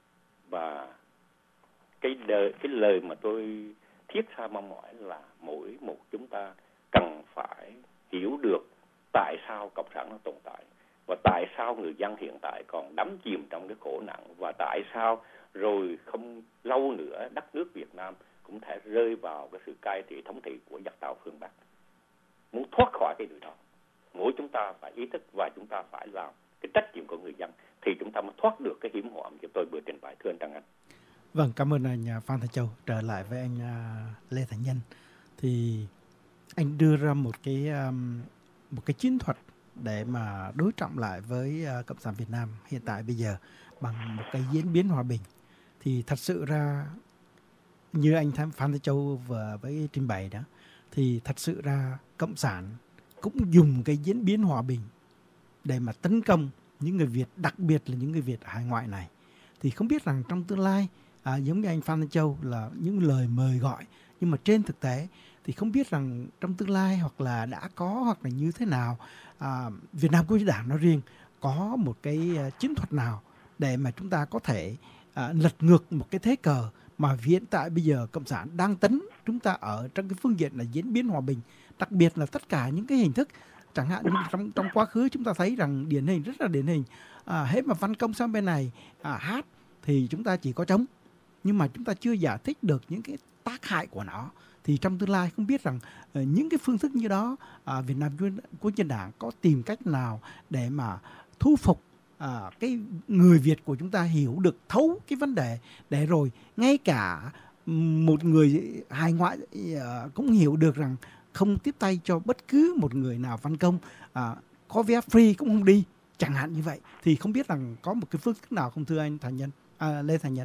Và cái lời, cái lời mà tôi thiết tha mong mỏi là mỗi một chúng ta cần phải hiểu được tại sao cộng sản nó tồn tại, và tại sao người dân hiện tại còn đắm chìm trong cái khổ nạn, và tại sao rồi không lâu nữa đất nước Việt Nam cũng thể rơi vào cái sự cai trị thống trị của giặc Tàu phương Bắc. Muốn thoát khỏi cái điều đó, mỗi chúng ta phải ý thức và chúng ta phải làm cái trách nhiệm của người dân, thì chúng ta mới thoát được cái hiểm họa mà tôi vừa trình bày, thưa anh Trần Anh. Vâng, cảm ơn anh Phan Thanh Châu. Trở lại với anh Lê Thành Nhân, thì anh đưa ra một cái một cái chiến thuật để mà đối trọng lại với Cộng sản Việt Nam hiện tại bây giờ bằng một cái diễn biến hòa bình. Thì thật sự ra như anh Phan Thanh Châu vừa với trình bày đó, thì thật sự ra Cộng sản cũng dùng cái diễn biến hòa bình để mà tấn công những người Việt, đặc biệt là những người Việt hải ngoại này. Thì không biết rằng trong tương lai, à, giống như anh Phan Thanh Châu là những lời mời gọi, nhưng mà trên thực tế thì không biết rằng trong tương lai hoặc là đã có hoặc là như thế nào, à, Việt Nam Quốc dân Đảng nói riêng có một cái chiến thuật nào để mà chúng ta có thể à, lật ngược một cái thế cờ mà hiện tại bây giờ Cộng sản đang tấn chúng ta ở trong cái phương diện là diễn biến hòa bình, đặc biệt là tất cả những cái hình thức, chẳng hạn như trong trong quá khứ chúng ta thấy rằng điển hình, rất là điển hình, à, hết mà văn công sang bên này à, hát thì chúng ta chỉ có trống, nhưng mà chúng ta chưa giải thích được những cái tác hại của nó. Thì trong tương lai không biết rằng uh, những cái phương thức như đó, uh, Việt Nam Quốc dân Đảng có tìm cách nào để mà thu phục uh, cái người Việt của chúng ta hiểu được thấu cái vấn đề, để rồi ngay cả một người hải ngoại uh, cũng hiểu được rằng không tiếp tay cho bất cứ một người nào văn công, uh, có vé free cũng không đi, chẳng hạn như vậy. Thì không biết rằng có một cái phương thức nào không thưa anh Thành Nhân, à, Lê Thành Nhân?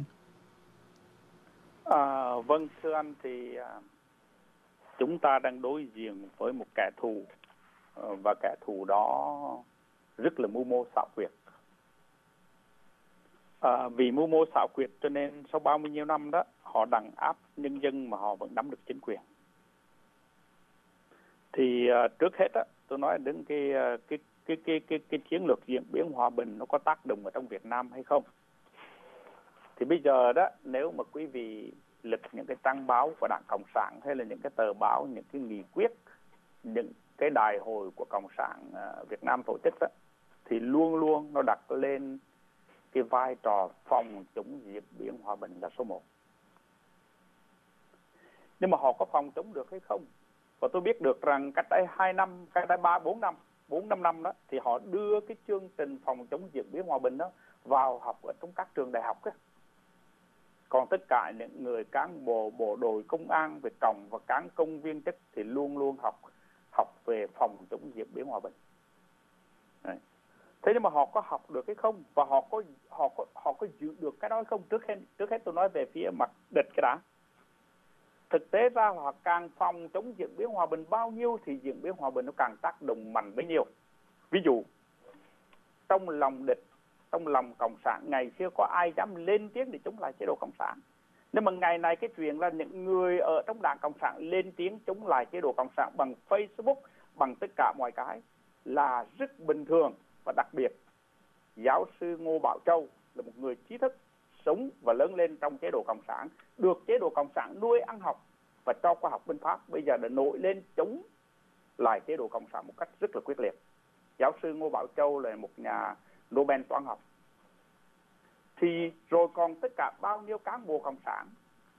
À, vâng, thưa anh, thì à, chúng ta đang đối diện với một kẻ thù, và kẻ thù đó rất là mưu mô xảo quyệt. À, vì mưu mô xảo quyệt cho nên sau bao nhiêu năm đó họ đàn áp nhân dân mà họ vẫn nắm được chính quyền. Thì à, trước hết á, tôi nói đến cái cái cái cái cái cái chiến lược diễn biến hòa bình nó có tác động ở trong Việt Nam hay không. Thì bây giờ đó, nếu mà quý vị lật những cái trang báo của Đảng Cộng sản, hay là những cái tờ báo, những cái nghị quyết, những cái đại hội của Cộng sản uh, Việt Nam tổ chức đó, thì luôn luôn nó đặt lên cái vai trò phòng chống diễn biến hòa bình là số một. Nhưng mà họ có phòng chống được hay không? Và tôi biết được rằng cách đây hai năm, cách đây ba, bốn năm, bốn năm năm đó, thì họ đưa cái chương trình phòng chống diễn biến hòa bình đó vào học ở trong các trường đại học ấy. Còn tất cả những người cán bộ bộ đội công an về cộng và cán công viên chức thì luôn luôn học học về phòng chống diễn biến hòa bình. Đấy. Thế nhưng mà họ có học được hay không, và họ có họ có họ có giữ được cái đó hay không? Trước hết trước hết tôi nói về phía mặt địch cái đã. Thực tế ra họ càng phòng chống diễn biến hòa bình bao nhiêu thì diễn biến hòa bình nó càng tác động mạnh bấy nhiêu. Ví dụ trong lòng địch, trong lòng cộng sản ngày xưa có ai dám lên tiếng để chống lại chế độ cộng sản. Nhưng mà ngày này cái chuyện là những người ở trong đảng cộng sản lên tiếng chống lại chế độ cộng sản bằng Facebook, bằng tất cả mọi cái là rất bình thường. Và đặc biệt giáo sư Ngô Bảo Châu là một người trí thức sống và lớn lên trong chế độ cộng sản, được chế độ cộng sản nuôi ăn học và cho khoa học binh pháp, bây giờ đã nổi lên chống lại chế độ cộng sản một cách rất là quyết liệt. Giáo sư Ngô Bảo Châu là một nhà Nobel toán học. Thì rồi còn tất cả bao nhiêu cán bộ cộng sản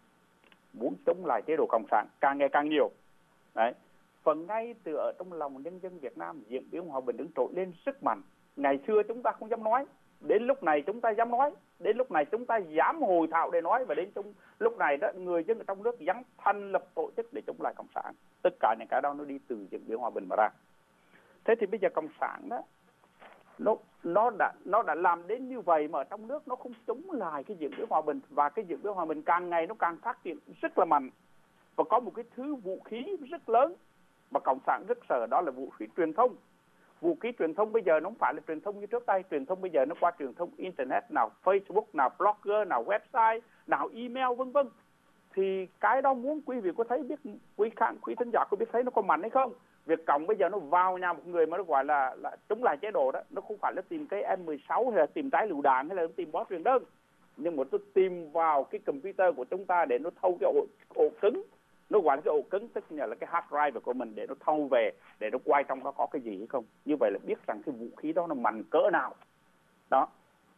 muốn chống lại chế độ cộng sản càng ngày càng nhiều. Đấy. Phần ngay từ ở trong lòng nhân dân Việt Nam, diễn biến hòa bình đứng trội lên rất mạnh. Ngày xưa chúng ta không dám nói, đến lúc này chúng ta dám nói, đến lúc này chúng ta dám hồi thảo để nói, và đến trong lúc này đó người dân ở trong nước dám thành lập tổ chức để chống lại cộng sản. Tất cả những cái đó nó đi từ diễn biến hòa bình mà ra. Thế thì bây giờ cộng sản đó nó nó đã nó đã làm đến như vậy mà ở trong nước nó không chống lại cái diễn biến hòa bình, và cái diễn biến hòa bình càng ngày nó càng phát triển rất là mạnh, và có một cái thứ vũ khí rất lớn mà cộng sản rất sợ, đó là vũ khí truyền thông. Vũ khí truyền thông bây giờ nó không phải là truyền thông như trước đây, truyền thông bây giờ nó qua truyền thông internet, nào Facebook, nào blogger, nào website, nào email vân vân. Thì cái đó muốn quý vị có thấy biết, quý khán quý thính giả có biết thấy nó có mạnh hay không? Việt Cộng bây giờ nó vào nhà một người mà nó gọi là, là chống lại chế độ đó, nó không phải là tìm cái M mười sáu hay là tìm trái lựu đạn hay là tìm bó truyền đơn, nhưng mà nó tìm vào cái computer của chúng ta để nó thâu cái ổ, ổ cứng, nó gọi là cái ổ cứng, tức là cái hard drive của mình, để nó thâu về, để nó quay trong đó có cái gì hay không. Như vậy là biết rằng cái vũ khí đó nó mạnh cỡ nào. Đó.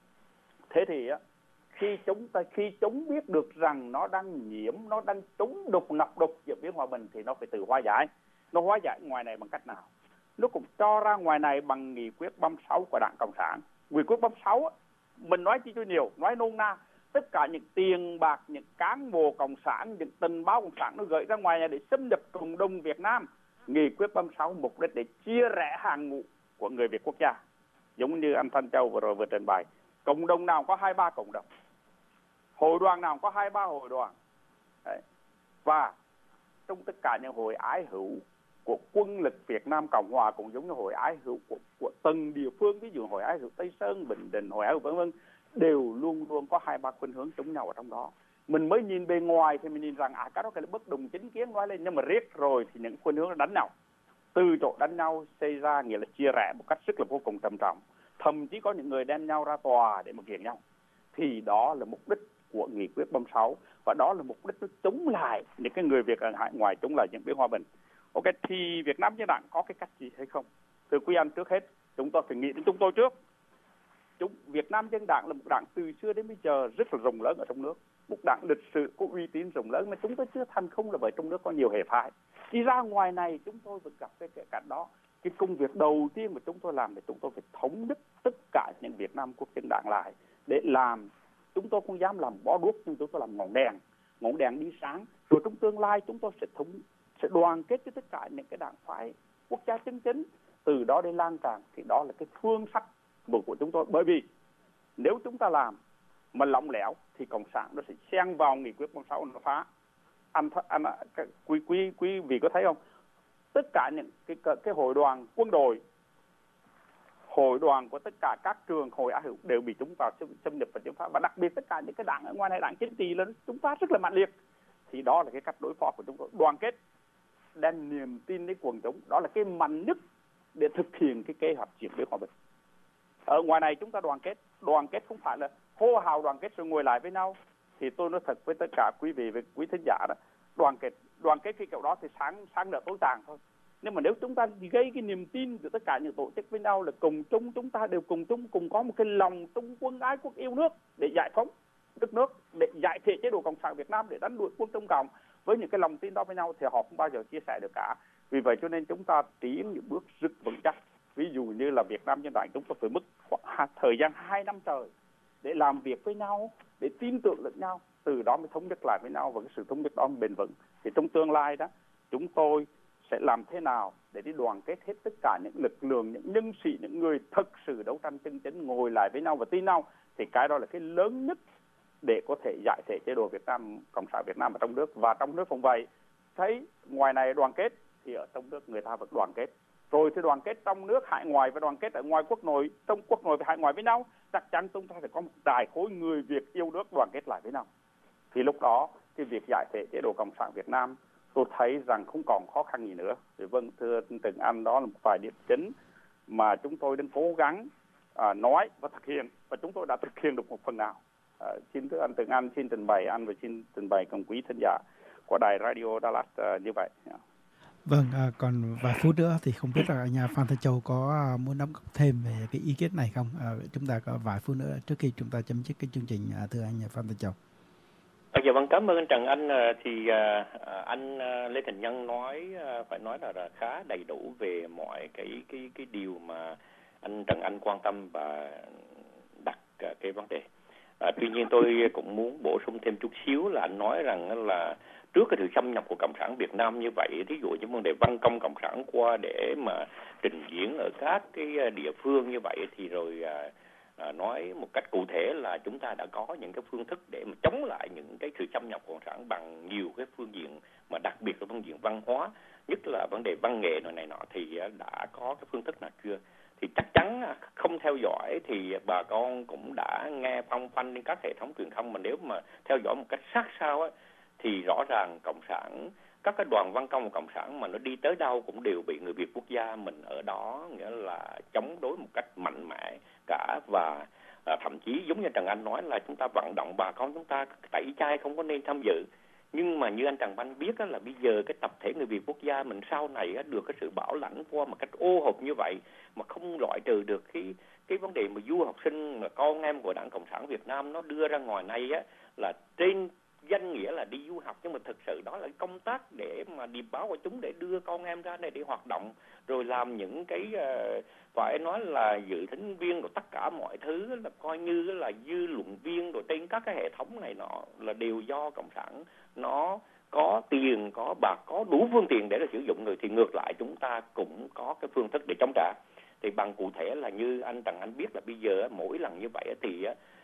Thế thì á, khi chúng ta khi chúng biết được rằng nó đang nhiễm, nó đang trúng đục ngập đục diễn biến hòa bình, thì nó phải tự hóa giải. Nó hóa giải ngoài này bằng cách nào? Nó cũng cho ra ngoài này bằng nghị quyết ba mươi sáu của Đảng Cộng sản. Nghị quyết ba mươi sáu á, mình nói chi cho nhiều, nói nôm na, tất cả những tiền bạc, những cán bộ cộng sản, những tình báo cộng sản nó gửi ra ngoài này để xâm nhập cộng đồng Việt Nam. Nghị quyết ba mươi sáu mục đích để chia rẽ hàng ngũ của người Việt quốc gia. Giống như anh Thanh Châu vừa rồi vừa trình bày, cộng đồng nào có hai ba cộng đồng, hội đoàn nào có hai ba hội đoàn. Đấy. Và trong tất cả những hội ái hữu của quân lực Việt Nam Cộng Hòa, cũng giống như hội ái hữu của, của từng địa phương, ví dụ hội ái hữu Tây Sơn, Bình Định, hội ái hữu vân vân, đều luôn luôn có hai ba khuynh hướng chống nhau ở trong đó. Mình mới nhìn bề ngoài thì mình nhìn rằng à cái đó cái là bất đồng chính kiến nói lên, nhưng mà riết rồi thì những khuynh hướng nó đánh nhau, từ chỗ đánh nhau xây ra nghĩa là chia rẽ một cách rất là vô cùng trầm trọng, thậm chí có những người đem nhau ra tòa để mà kiện nhau. Thì đó là mục đích của nghị quyết ba mươi sáu, và đó là mục đích nó chống lại những cái người Việt ở hải ngoại, chống lại diễn biến hòa bình. Ok, thì Việt Nam Dân Đảng có cái cách gì hay không? Thưa quý anh, trước hết chúng tôi phải nghĩ đến chúng tôi trước. Chúng Việt Nam Dân Đảng là một đảng từ xưa đến bây giờ rất là rộng lớn ở trong nước, một đảng lịch sử có uy tín rộng lớn, mà chúng tôi chưa thành công là bởi trong nước có nhiều hệ phái. Đi ra ngoài này chúng tôi vẫn gặp cái cảnh đó. Cái công việc đầu tiên mà chúng tôi làm là chúng tôi phải thống nhất tất cả những Việt Nam Quốc Dân Đảng lại để làm. Chúng tôi không dám làm bó đuốc, nhưng chúng tôi làm ngọn đèn, ngọn đèn đi sáng. Rồi trong tương lai chúng tôi sẽ thống sẽ đoàn kết với tất cả những cái đảng phái quốc gia chân chính, từ đó để lan tràn. Thì đó là cái phương sách của chúng tôi. Bởi vì nếu chúng ta làm mà lỏng lẻo thì cộng sản nó sẽ xen vào nghị quyết ba mươi sáu, nó phá. Anh, anh quý quý quý vị có thấy không? Tất cả những cái cái hội đoàn quân đội, hội đoàn của tất cả các trường hội ái hữu đều bị chúng ta xâm nhập và chống phá, và đặc biệt tất cả những cái đảng ở ngoài này, đảng chính trị là chúng ta rất là mạnh liệt. Thì đó là cái cách đối phó của chúng tôi, đoàn kết, đem niềm tin đến quần chúng, đó là cái mạnh nhất để thực hiện cái kế hoạch diễn biến hòa bình. Ở ngoài này chúng ta đoàn kết, đoàn kết không phải là hô hào đoàn kết rồi ngồi lại với nhau. Thì tôi nói thật với tất cả quý vị và quý thính giả đó, đoàn kết đoàn kết cái kiểu đó thì sáng sáng nợ tối tàn thôi. Nhưng mà nếu chúng ta gây cái niềm tin của tất cả những tổ chức với nhau là cùng chung, chúng ta đều cùng chung, cùng có một cái lòng trung quân ái quốc yêu nước để giải phóng đất nước, để giải thể chế độ cộng sản Việt Nam, để đánh đuổi quân Trung Cộng, với những cái lòng tin đó với nhau thì họ không bao giờ chia sẻ được cả. Vì vậy cho nên chúng ta tiến những bước rất vững chắc. Ví dụ như là Việt Nam Dân Đảng chúng ta phải mất khoảng thời gian hai năm trời để làm việc với nhau, để tin tưởng lẫn nhau. từ đó mới thống nhất lại với nhau, và cái sự thống nhất đó mới bền vững. Thì trong tương lai đó, chúng tôi sẽ làm thế nào để đi đoàn kết hết tất cả những lực lượng, những nhân sĩ, những người thực sự đấu tranh chân chính ngồi lại với nhau và tin nhau, thì cái đó là cái lớn nhất để có thể giải thể chế độ Việt Nam Cộng sản Việt Nam ở trong nước. Và trong nước cũng vậy, thấy ngoài này đoàn kết thì ở trong nước người ta vẫn đoàn kết, rồi thì đoàn kết trong nước hải ngoại và đoàn kết ở ngoài quốc nội, trong quốc nội và hải ngoại với nhau. Chắc chắn chúng ta phải có một đại khối người Việt yêu nước đoàn kết lại với nhau, thì lúc đó cái việc giải thể chế độ Cộng sản Việt Nam tôi thấy rằng không còn khó khăn gì nữa. Thì vâng, thưa Từng Anh, đó là một vài điểm chính mà chúng tôi đang cố gắng à, nói và thực hiện, và chúng tôi đã thực hiện được một phần nào. À, xin thưa anh Từng Anh, xin trình bày anh và xin trình bày cùng quý thính giả của đài Radio Dallas à, như vậy. Vâng, à, còn vài phút nữa thì không biết là nhà Phan Thanh Châu có à, muốn đóng góp thêm về cái ý kiến này không? À, chúng ta có vài phút nữa trước khi chúng ta chấm dứt cái chương trình, à, thưa anh nhà Phan Thanh Châu. À, dạ vâng, cảm ơn anh Trần Anh. Thì à, anh Lê Thành Nhân nói phải nói là, là khá đầy đủ về mọi cái cái cái điều mà anh Trần Anh quan tâm và đặt cái vấn đề. À, tuy nhiên tôi cũng muốn bổ sung thêm chút xíu là anh nói rằng là trước cái sự xâm nhập của Cộng sản Việt Nam như vậy, thí dụ như vấn đề văn công Cộng sản qua để mà trình diễn ở các cái địa phương như vậy, thì rồi à, à, nói một cách cụ thể là chúng ta đã có những cái phương thức để mà chống lại những cái sự xâm nhập của Cộng sản bằng nhiều cái phương diện, mà đặc biệt là phương diện văn hóa, nhất là vấn đề văn nghệ này, này nọ, thì đã có cái phương thức nào chưa? Thì chắc chắn không theo dõi thì bà con cũng đã nghe phong phanh trên các hệ thống truyền thông, mà nếu mà theo dõi một cách sát sao á, thì rõ ràng Cộng sản, các cái đoàn văn công của Cộng sản mà nó đi tới đâu cũng đều bị người Việt quốc gia mình ở đó nghĩa là chống đối một cách mạnh mẽ cả. Và à, thậm chí giống như Trần Anh nói là chúng ta vận động bà con chúng ta tẩy chay không có nên tham dự. Nhưng mà như anh Trần Anh biết á, là bây giờ cái tập thể người Việt quốc gia mình sau này á, được cái sự bảo lãnh qua một cách ô hộp như vậy, mà không loại trừ được cái cái vấn đề mà du học sinh mà con em của Đảng Cộng sản Việt Nam nó đưa ra ngoài này á, là trên danh nghĩa là đi du học, nhưng mà thực sự đó là công tác để mà điệp báo của chúng để đưa con em ra đây để hoạt động, rồi làm những cái uh, phải nói là dự thính viên của tất cả mọi thứ, là coi như là dư luận viên rồi trên các cái hệ thống này nọ, là đều do Cộng sản nó có tiền, có bạc, có đủ phương tiện để là sử dụng người. Thì ngược lại chúng ta cũng có cái phương thức để chống trả. Thì bằng cụ thể là như anh Trần Anh biết là bây giờ mỗi lần như vậy thì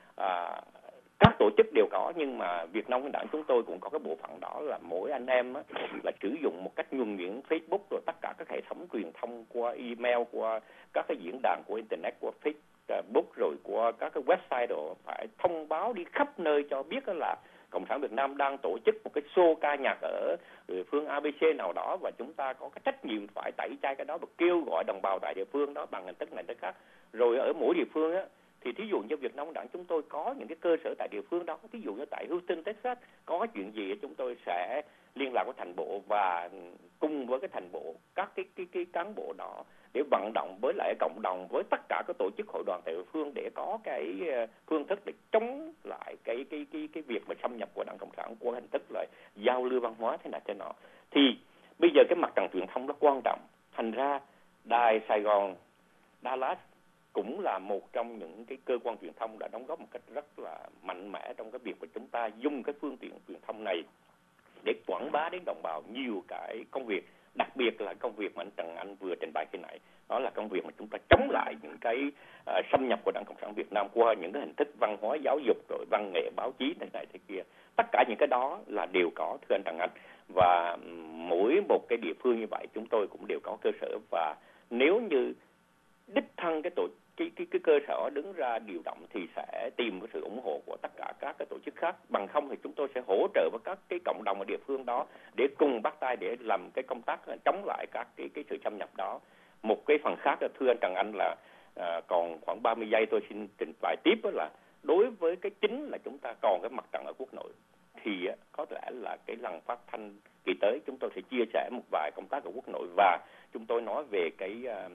à, các tổ chức đều có, nhưng mà Việt Nam Cộng sản chúng tôi cũng có cái bộ phận đó là mỗi anh em á, là sử dụng một cách nhuần nhuyễn Facebook rồi tất cả các hệ thống truyền thông qua email, qua các cái diễn đàn của internet, qua Facebook rồi qua các cái website rồi phải thông báo đi khắp nơi cho biết là Cộng sản Việt Nam đang tổ chức một cái show ca nhạc ở địa phương a bê xê nào đó, và chúng ta có cái trách nhiệm phải tẩy chay cái đó và kêu gọi đồng bào tại địa phương đó bằng hình thức này thức khác. Rồi ở mỗi địa phương á, thì thí dụ như Việt Nam Cộng sản chúng tôi có những cái cơ sở tại địa phương đó, thí dụ như tại Houston, Texas có chuyện gì chúng tôi sẽ liên lạc với thành bộ và cùng với cái thành bộ các cái cái cái cán bộ đó để vận động với lại cộng đồng, với tất cả các tổ chức hội đoàn tại địa phương để có cái phương thức để chống lại cái cái cái cái việc mà xâm nhập của Đảng Cộng sản qua hình thức là giao lưu văn hóa thế này thế nọ. Thì bây giờ cái mặt trận truyền thông rất quan trọng, thành ra đài Sài Gòn Dallas cũng là một trong những cái cơ quan truyền thông đã đóng góp một cách rất là mạnh mẽ trong cái việc mà chúng ta dùng cái phương tiện truyền thông này để quảng bá đến đồng bào nhiều cái công việc, đặc biệt là công việc mà anh Trần Anh vừa trình bày khi nãy, đó là công việc mà chúng ta chống lại những cái uh, xâm nhập của Đảng Cộng sản Việt Nam qua những cái hình thức văn hóa, giáo dục, rồi văn nghệ, báo chí này này thế kia. Tất cả những cái đó là đều có, thưa anh Trần Anh, và mỗi một cái địa phương như vậy chúng tôi cũng đều có cơ sở, và nếu như đích thân cái tổ cái cái cái cơ sở đứng ra điều động thì sẽ tìm cái sự ủng hộ của tất cả các cái tổ chức khác, bằng không thì chúng tôi sẽ hỗ trợ với các cái cộng đồng ở địa phương đó để cùng bắt tay để làm cái công tác chống lại các cái cái sự xâm nhập đó. Một cái phần khác là thưa anh Trần Anh là à, còn khoảng ba mươi giây tôi xin trình bày tiếp, đó là đối với cái chính là chúng ta còn cái mặt trận ở quốc nội thì có lẽ là cái lần phát thanh kỳ tới chúng tôi sẽ chia sẻ một vài công tác ở quốc nội, và chúng tôi nói về cái uh,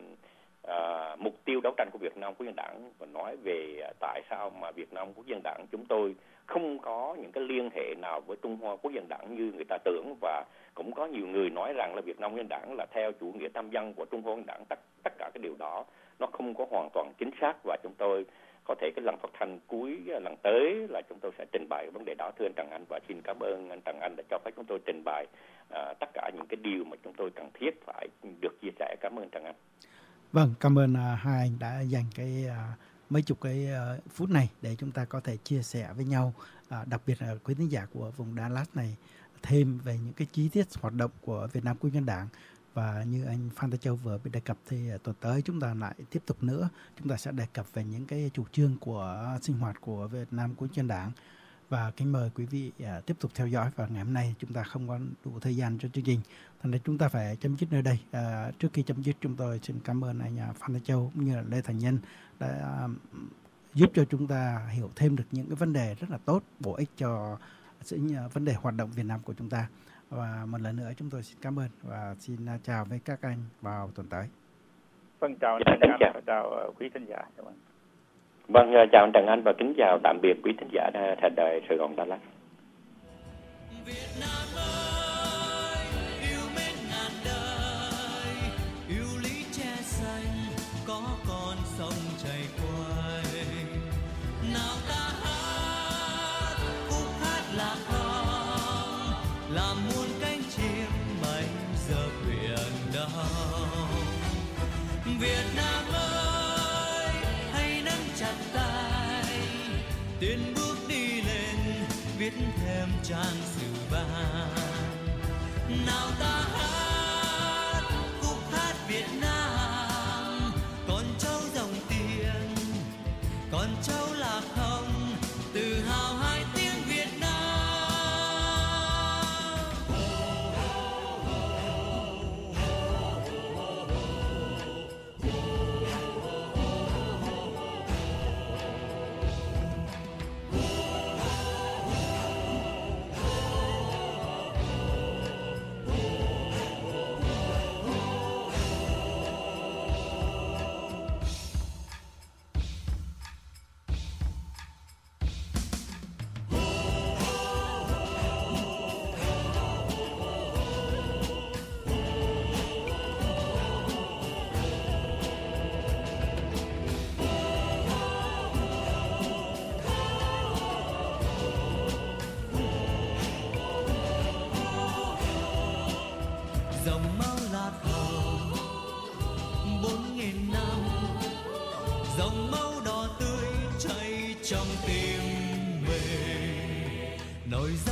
uh, mục tiêu đấu tranh của Việt Nam Quốc dân Đảng, và nói về uh, tại sao mà Việt Nam Quốc dân Đảng chúng tôi không có những cái liên hệ nào với Trung Hoa Quốc dân Đảng như người ta tưởng, và cũng có nhiều người nói rằng là Việt Nam Quốc dân Đảng là theo chủ nghĩa tam dân của Trung Hoa Quốc dân Đảng. Tất, tất cả cái điều đó nó không có hoàn toàn chính xác, và chúng tôi có thể cái lần phát thanh cuối lần tới là chúng tôi sẽ trình bày vấn đề đó, thưa anh Trần Anh, và xin cảm ơn anh Trần Anh đã cho phép chúng tôi trình bày à, tất cả những cái điều mà chúng tôi cần thiết phải được chia sẻ. Cảm ơn Trần Anh. Vâng, cảm ơn uh, hai anh đã dành cái uh, mấy chục cái uh, phút này để chúng ta có thể chia sẻ với nhau, uh, đặc biệt là quý thính giả của vùng Dallas này thêm về những cái chi tiết hoạt động của Việt Nam Cứu Nhân Đảng. Và như anh Phan Thanh Châu vừa đề cập thì tuần tới chúng ta lại tiếp tục nữa, chúng ta sẽ đề cập về những cái chủ trương của sinh hoạt của Việt Nam Cứu Nhân Đảng. Và kính mời quý vị uh, tiếp tục theo dõi. Và ngày hôm nay chúng ta không có đủ thời gian cho chương trình, thành ra chúng ta phải chấm dứt nơi đây. Uh, trước khi chấm dứt, chúng tôi xin cảm ơn anh uh, Phan Thanh Châu cũng như là Lê Thành Nhân đã uh, giúp cho chúng ta hiểu thêm được những cái vấn đề rất là tốt, bổ ích cho sự uh, vấn đề hoạt động Việt Nam của chúng ta. Và một lần nữa chúng tôi xin cảm ơn và xin uh, chào với các anh vào tuần tới. Vâng, chào anh Dạ, Trần Anh chào. và chào uh, quý thính giả. Cảm ơn. Vâng, chào anh Trần Anh và kính chào tạm biệt quý thính giả đài đài Sài Gòn Dallas. Việt Nam ơi, yêu mến ngàn đời, yêu lý che xanh, có con sông chảy quay. Nào ta hát khúc hát lạc hồng, làm muôn cánh chim bay giờ biển đông. Việt Nam ơi, hãy nắm chặt tay, tiến bước đi lên, viết thêm trang sử vàng. Nào ta hát khúc hát Việt Nam, con cháu dòng tiền, con cháu lạc hồng, tự hào hai tiếng Việt Nam. Dòng máu lạc hồng bốn nghìn năm, dòng máu đỏ tươi chảy trong tim mình, nổi